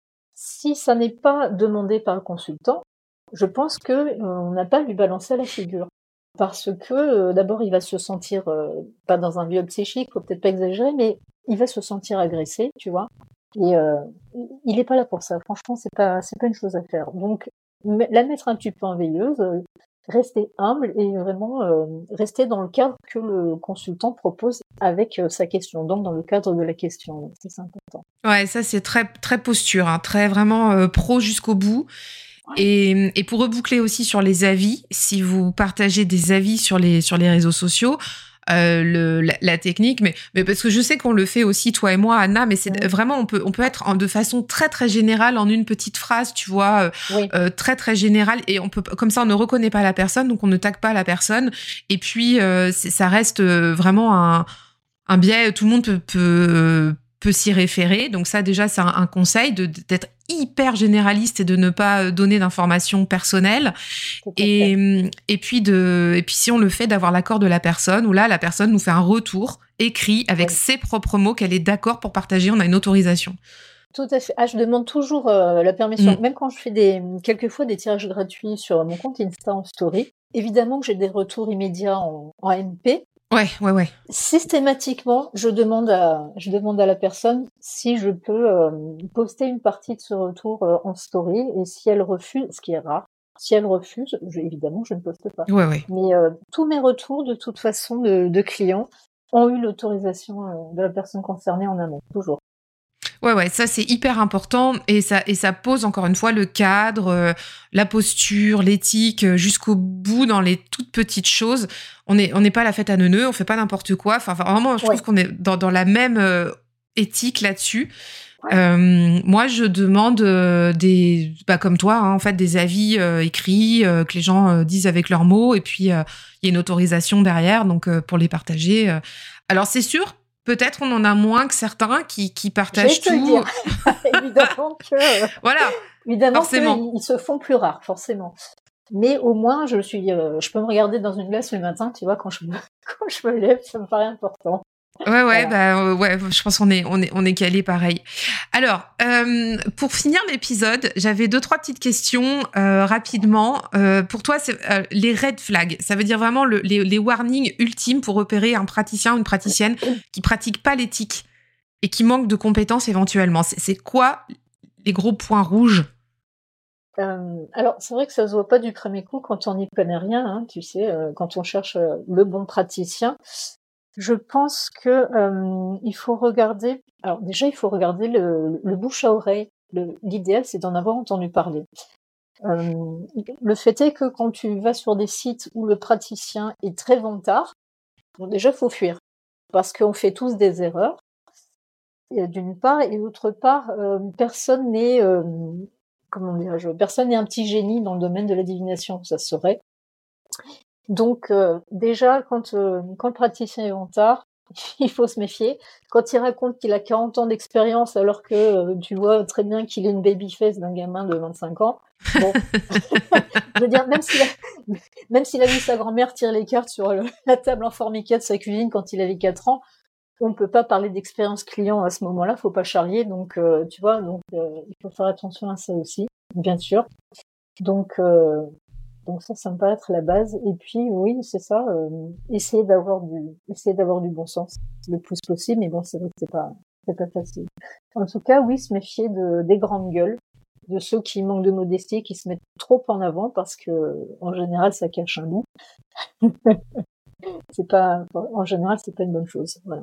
Si ça n'est pas demandé par le consultant, je pense que on n'a pas à lui balancer à la figure. Parce que d'abord, il va se sentir, pas dans un viol psychique, faut peut-être pas exagérer, mais il va se sentir agressé, tu vois. Et il n'est pas là pour ça. Franchement, c'est pas une chose à faire. Donc, la mettre un petit peu en veilleuse, rester humble et vraiment rester dans le cadre que le consultant propose avec sa question. Donc, dans le cadre de la question, c'est important. Ouais, ça c'est très très posture, très vraiment pro jusqu'au bout. Ouais. Et pour reboucler aussi sur les avis, si vous partagez des avis sur les réseaux sociaux, la technique, mais parce que je sais qu'on le fait aussi toi et moi, Anna, mais c'est vraiment on peut être de façon très très générale en une petite phrase, tu vois, très très générale, et on peut comme ça on ne reconnaît pas la personne, donc on ne tague pas la personne, et puis ça reste vraiment un biais, tout le monde peut s'y référer. Donc ça, déjà, c'est un conseil d'être hyper généraliste et de ne pas donner d'informations personnelles. Et puis si on le fait, d'avoir l'accord de la personne, où là, la personne nous fait un retour écrit avec ses propres mots qu'elle est d'accord pour partager. On a une autorisation. Tout à fait. Je demande toujours la permission. Même quand je fais quelquefois des tirages gratuits sur mon compte Insta en story, évidemment que j'ai des retours immédiats en MP. Ouais. Systématiquement, je demande à la personne si je peux poster une partie de ce retour en story, et si elle refuse, ce qui est rare, si elle refuse, évidemment, je ne poste pas. Ouais. Mais tous mes retours, de toute façon, de clients, ont eu l'autorisation de la personne concernée en amont, toujours. Ouais, ça c'est hyper important, et ça pose encore une fois le cadre, la posture, l'éthique, jusqu'au bout dans les toutes petites choses. On n'est pas à la fête à neuneux, on fait pas n'importe quoi. Enfin vraiment, je trouve qu'on est dans la même éthique là-dessus. Moi, je demande comme toi, en fait, des avis écrits que les gens disent avec leurs mots, et puis il y a une autorisation derrière, donc pour les partager. Alors c'est sûr. Peut-être on en a moins que certains qui partagent tout. Évidemment que. Voilà. Évidemment forcément. qu'ils se font plus rares, forcément. Mais au moins, je peux me regarder dans une glace le matin, tu vois, quand je me lève, ça me paraît important. Ouais, voilà. Je pense qu'on est calé pareil. Alors, pour finir l'épisode, j'avais 2-3 petites questions rapidement. Pour toi, c'est les red flags. Ça veut dire vraiment les warnings ultimes pour repérer un praticien ou une praticienne qui pratique pas l'éthique et qui manque de compétences éventuellement. C'est quoi les gros points rouges ? Alors, c'est vrai que ça se voit pas du premier coup quand on n'y connaît rien, tu sais, quand on cherche le bon praticien. Je pense que il faut regarder. Alors déjà, il faut regarder le bouche à oreille. L'idéal, c'est d'en avoir entendu parler. Le fait est que quand tu vas sur des sites où le praticien est très vantard, déjà, faut fuir, parce qu'on fait tous des erreurs. D'une part, et d'autre part, personne n'est comment dirais-je, personne n'est un petit génie dans le domaine de la divination, ça se saurait. Donc déjà quand le praticien est en retard, il faut se méfier. Quand il raconte qu'il a 40 ans d'expérience alors que tu vois très bien qu'il est une baby face d'un gamin de 25 ans, bon, je veux dire, même s'il a vu sa grand-mère tirer les cartes sur la table en formica de sa cuisine quand il avait 4 ans, on peut pas parler d'expérience client à ce moment-là, faut pas charrier, donc tu vois, donc il faut faire attention à ça aussi, bien sûr. Donc ça me paraît être la base. Et puis oui, c'est ça, essayer d'avoir du bon sens le plus possible, mais bon, c'est vrai que c'est pas facile. En tout cas, oui, se méfier des grandes gueules, de ceux qui manquent de modestie, qui se mettent trop en avant parce que en général ça cache un loup. En général, c'est pas une bonne chose. Voilà.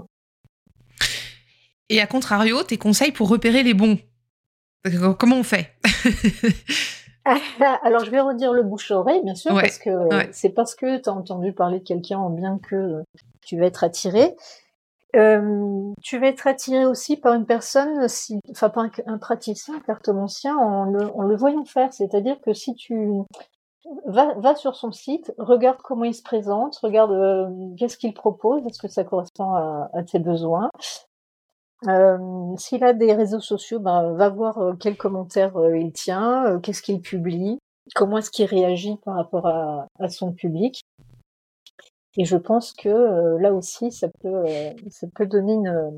Et à contrario, tes conseils pour repérer les bons. Comment on fait? Alors, je vais redire le bouche-oreille, bien sûr, Ouais, parce que c'est parce que tu as entendu parler de quelqu'un en bien que tu vas être attiré. Tu vas être attiré aussi par une personne, par un praticien, un cartomancien, en le voyant faire. C'est-à-dire que si tu va sur son site, regarde comment il se présente, regarde qu'est-ce qu'il propose, est-ce que ça correspond à tes besoins. S'il a des réseaux sociaux, va voir quels commentaires il tient, qu'est-ce qu'il publie, comment est-ce qu'il réagit par rapport à son public. Et je pense que là aussi, ça peut donner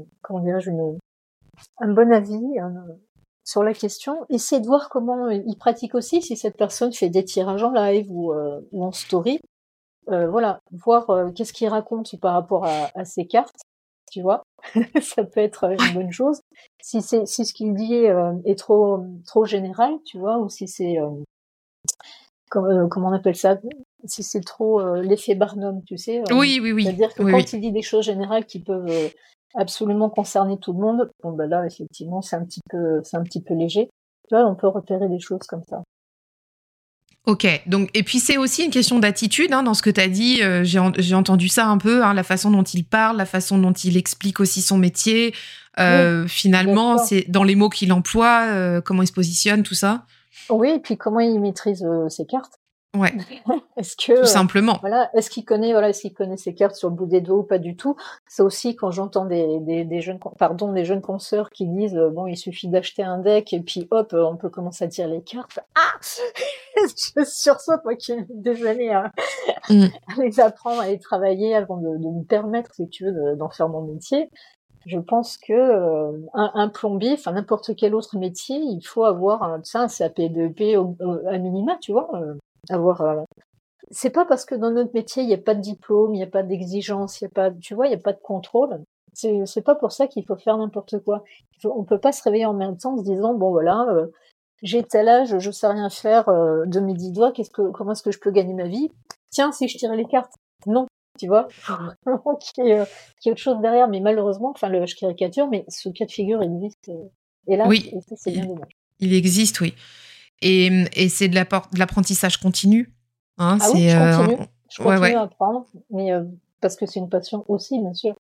un bon avis sur la question. Essayer de voir comment il pratique aussi, si cette personne fait des tirages en live ou en story. Voilà, voir qu'est-ce qu'il raconte par rapport à ses cartes, tu vois. Ça peut être une bonne chose. Si ce qu'il dit est trop général, tu vois, ou si c'est comment on appelle ça, si c'est trop l'effet Barnum, tu sais. Oui. C'est-à-dire que Oui, quand oui. il dit des choses générales qui peuvent absolument concerner tout le monde, bon là effectivement c'est un petit peu léger. Tu vois, on peut repérer des choses comme ça. Ok, donc et puis c'est aussi une question d'attitude dans ce que tu as dit. J'ai entendu ça un peu, la façon dont il parle, la façon dont il explique aussi son métier. Oui, Finalement, c'est dans les mots qu'il emploie, comment il se positionne, tout ça. oui, et puis comment il maîtrise ses cartes. Ouais, Est-ce tout que simplement. est-ce qu'il connaît ses cartes sur le bout des doigts ou pas du tout? Ça aussi, quand j'entends des jeunes consoeurs qui disent bon, il suffit d'acheter un deck et puis hop, on peut commencer à tirer les cartes. Ah, je sursaute moi qui ai mis des années à les apprendre, à les travailler avant de me permettre, si tu veux, d'en faire mon métier. Je pense que un plombier, enfin n'importe quel autre métier, il faut avoir un CAP2P à minima, tu vois, avoir c'est pas parce que dans notre métier, il y a pas de diplôme, il y a pas d'exigence, il y a pas, tu vois, il y a pas de contrôle. C'est pas pour ça qu'il faut faire n'importe quoi. On peut pas se réveiller en même temps en se disant bon voilà, j'ai tel âge, je sais rien faire de mes 10 doigts, comment est-ce que je peux gagner ma vie? Tiens, si je tirais les cartes. Non, tu vois, faut vraiment qu'il y ait autre chose derrière, mais malheureusement, enfin je caricature, mais ce cas de figure existe, hélas, Oui, et ça c'est bien dommage. il existe, oui. Et c'est de l'apprentissage continu. Ah oui, C'est je continue ouais. à apprendre, mais parce que c'est une passion aussi, bien sûr.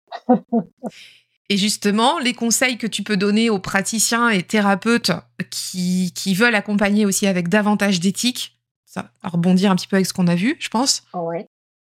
Et justement, les conseils que tu peux donner aux praticiens et thérapeutes qui veulent accompagner aussi avec davantage d'éthique, ça va rebondir un petit peu avec ce qu'on a vu, je pense. Ouais.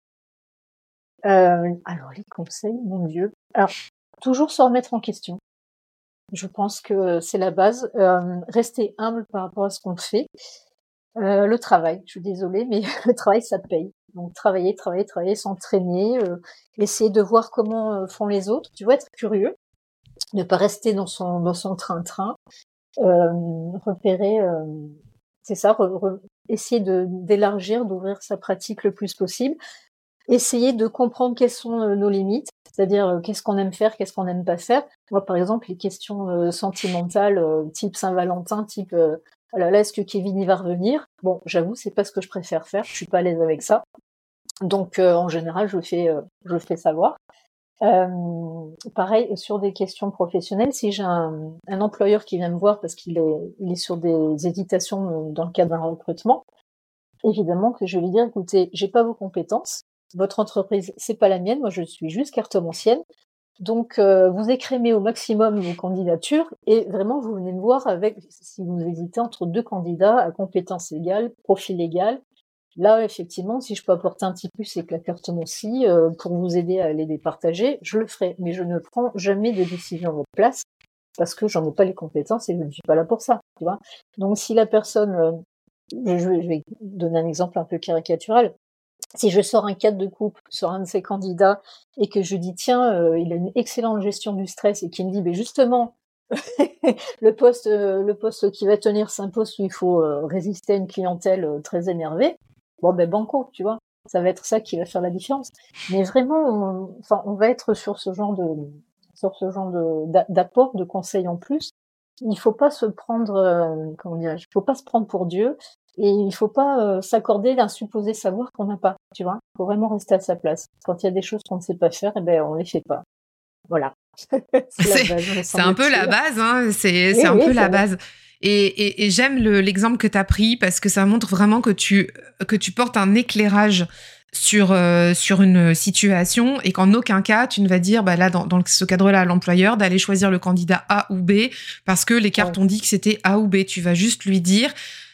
Alors les conseils, mon Dieu. Alors, toujours se remettre en question. Je pense que c'est la base. Rester humble par rapport à ce qu'on fait. Le travail, je suis désolée, mais le travail, ça paye. Donc travailler, s'entraîner, essayer de voir comment font les autres. Tu vois, être curieux, ne pas rester dans son train-train. Repérer, c'est ça, essayer d'élargir, d'ouvrir sa pratique le plus possible. Essayer de comprendre quelles sont nos limites, c'est-à-dire qu'est-ce qu'on aime faire, qu'est-ce qu'on n'aime pas faire. Moi, par exemple, les questions sentimentales, type Saint-Valentin, type oh là là, est-ce que Kevin y va revenir? Bon, j'avoue, c'est pas ce que je préfère faire. Je suis pas à l'aise avec ça. Donc, en général, je le fais savoir. Pareil sur des questions professionnelles, si j'ai un employeur qui vient me voir parce qu'il est sur des hésitations dans le cadre d'un recrutement, évidemment que je vais lui dire écoutez, j'ai pas vos compétences, votre entreprise c'est pas la mienne, moi je suis juste cartomancienne, Donc, vous écrémez au maximum vos candidatures et vraiment, vous venez me voir si vous hésitez entre 2 candidats à compétences égales, profil égal. Là, effectivement, si je peux apporter un petit plus et que la carte aussi, pour vous aider à les départager, je le ferai. Mais je ne prends jamais de décision à votre place parce que j'en ai pas les compétences et je ne suis pas là pour ça, tu vois. Donc, si la personne, je vais donner un exemple un peu caricatural. Si je sors un cadre de couple sur un de ces candidats et que je dis tiens, il a une excellente gestion du stress et qu'il me dit mais justement le poste qui va tenir, c'est un poste où il faut résister à une clientèle très énervée. Bon ben banco, tu vois, ça va être ça qui va faire la différence. Mais vraiment, on va être sur ce genre d'apport, de conseils en plus. Il faut pas se prendre, il faut pas se prendre pour Dieu. Et il faut pas s'accorder d'un supposé savoir qu'on n'a pas, tu vois. Il faut vraiment rester à sa place. Quand il y a des choses qu'on ne sait pas faire, on les fait pas. Voilà. C'est un peu la base, hein. C'est un peu la base. Et j'aime l'exemple que tu as pris parce que ça montre vraiment que tu portes un éclairage sur une situation et qu'en aucun cas tu ne vas dire là dans ce cadre-là à l'employeur d'aller choisir le candidat A ou B parce que les cartes ont dit que c'était A ou B. Tu vas juste lui dire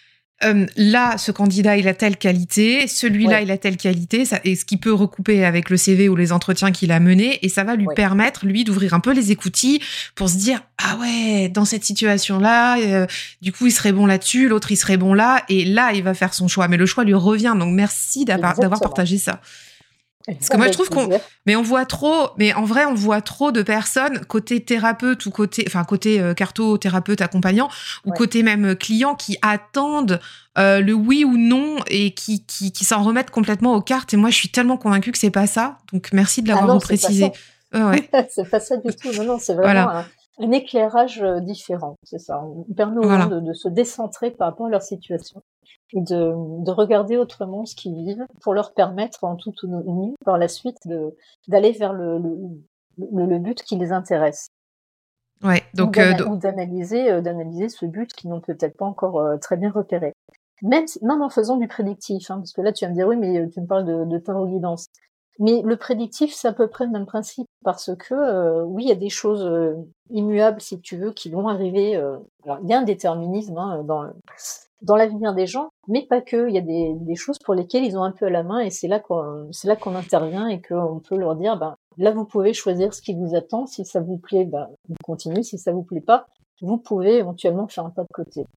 là, ce candidat, il a telle qualité, celui-là, il a telle qualité, et ce qui peut recouper avec le CV ou les entretiens qu'il a menés, et ça va lui permettre, lui, d'ouvrir un peu les écoutilles pour se dire « Ah ouais, dans cette situation-là, du coup, il serait bon là-dessus, l'autre, il serait bon là, et là, il va faire son choix. » Mais le choix lui revient, donc merci d'avoir partagé ça. Parce que moi, je trouve on voit trop de personnes, côté thérapeute ou côté carto-thérapeute accompagnant, ou côté même client, qui attendent le oui ou non et qui s'en remettent complètement aux cartes. Et moi, je suis tellement convaincue que c'est pas ça. Donc, merci de l'avoir reprécisé. C'est pas ça du tout. Non, c'est vraiment un éclairage différent. C'est ça. On permet aux gens de se décentrer par rapport à leur situation. Et de regarder autrement ce qu'ils vivent pour leur permettre en toute autonomie par la suite d'aller vers le but qui les intéresse. Ouais, donc ou d'analyser ce but qu'ils n'ont peut-être pas encore très bien repéré. Même en faisant du prédictif, parce que là tu vas me dire oui mais tu me parles de tarot-guidance. Mais le prédictif, c'est à peu près le même principe parce que oui, il y a des choses immuables si tu veux qui vont arriver. Alors il y a un déterminisme dans l'avenir des gens, mais pas que. Il y a des choses pour lesquelles ils ont un peu à la main et c'est là qu'on intervient et qu'on peut leur dire là vous pouvez choisir ce qui vous attend. Si ça vous plaît, vous continuez. Si ça vous plaît pas, vous pouvez éventuellement faire un pas de côté.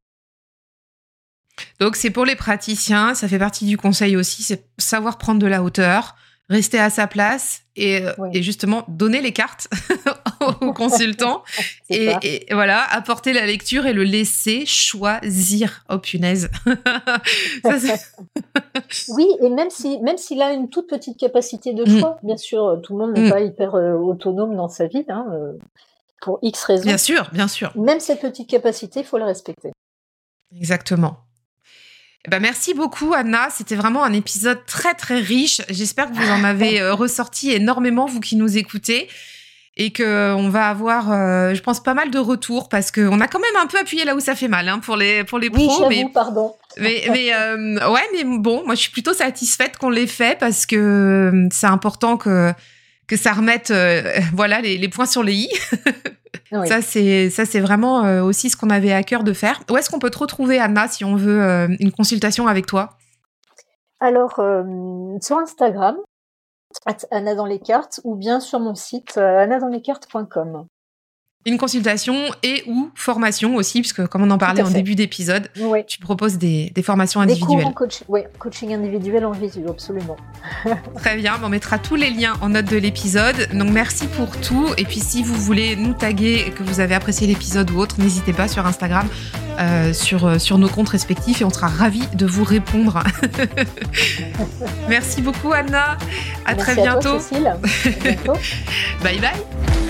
Donc c'est pour les praticiens, ça fait partie du conseil aussi, c'est savoir prendre de la hauteur, rester à sa place et justement donner les cartes aux consultants et voilà, apporter la lecture et le laisser choisir. Oh punaise. Oui, et même s'il a une toute petite capacité de choix, bien sûr, tout le monde n'est pas hyper autonome dans sa vie, pour X raisons. Bien sûr. Même cette petite capacité, il faut la respecter. Exactement. Merci beaucoup, Anna. C'était vraiment un épisode très, très riche. J'espère que vous en avez ressorti énormément, vous qui nous écoutez, et qu'on va avoir, je pense, pas mal de retours parce qu'on a quand même un peu appuyé là où ça fait mal pour les pros. Oui, j'avoue, pardon. Mais bon, moi, je suis plutôt satisfaite qu'on l'ait fait parce que c'est important que ça remette les points sur les i. Oui. Ça, c'est vraiment aussi ce qu'on avait à cœur de faire. Où est-ce qu'on peut te retrouver, Anna, si on veut une consultation avec toi ? Alors, sur Instagram, Anna dans les cartes, ou bien sur mon site annadanslescartes.com. Une consultation et ou formation aussi, puisque comme on en parlait en début d'épisode, tu proposes des formations individuelles. Des cours coaching individuel en visio, absolument. Très bien, on mettra tous les liens en note de l'épisode. Donc merci pour tout. Et puis si vous voulez nous taguer et que vous avez apprécié l'épisode ou autre, n'hésitez pas sur Instagram, sur nos comptes respectifs et on sera ravis de vous répondre. Merci beaucoup, Anna. À très bientôt. Merci à toi, Cécile. À bientôt. Bye bye.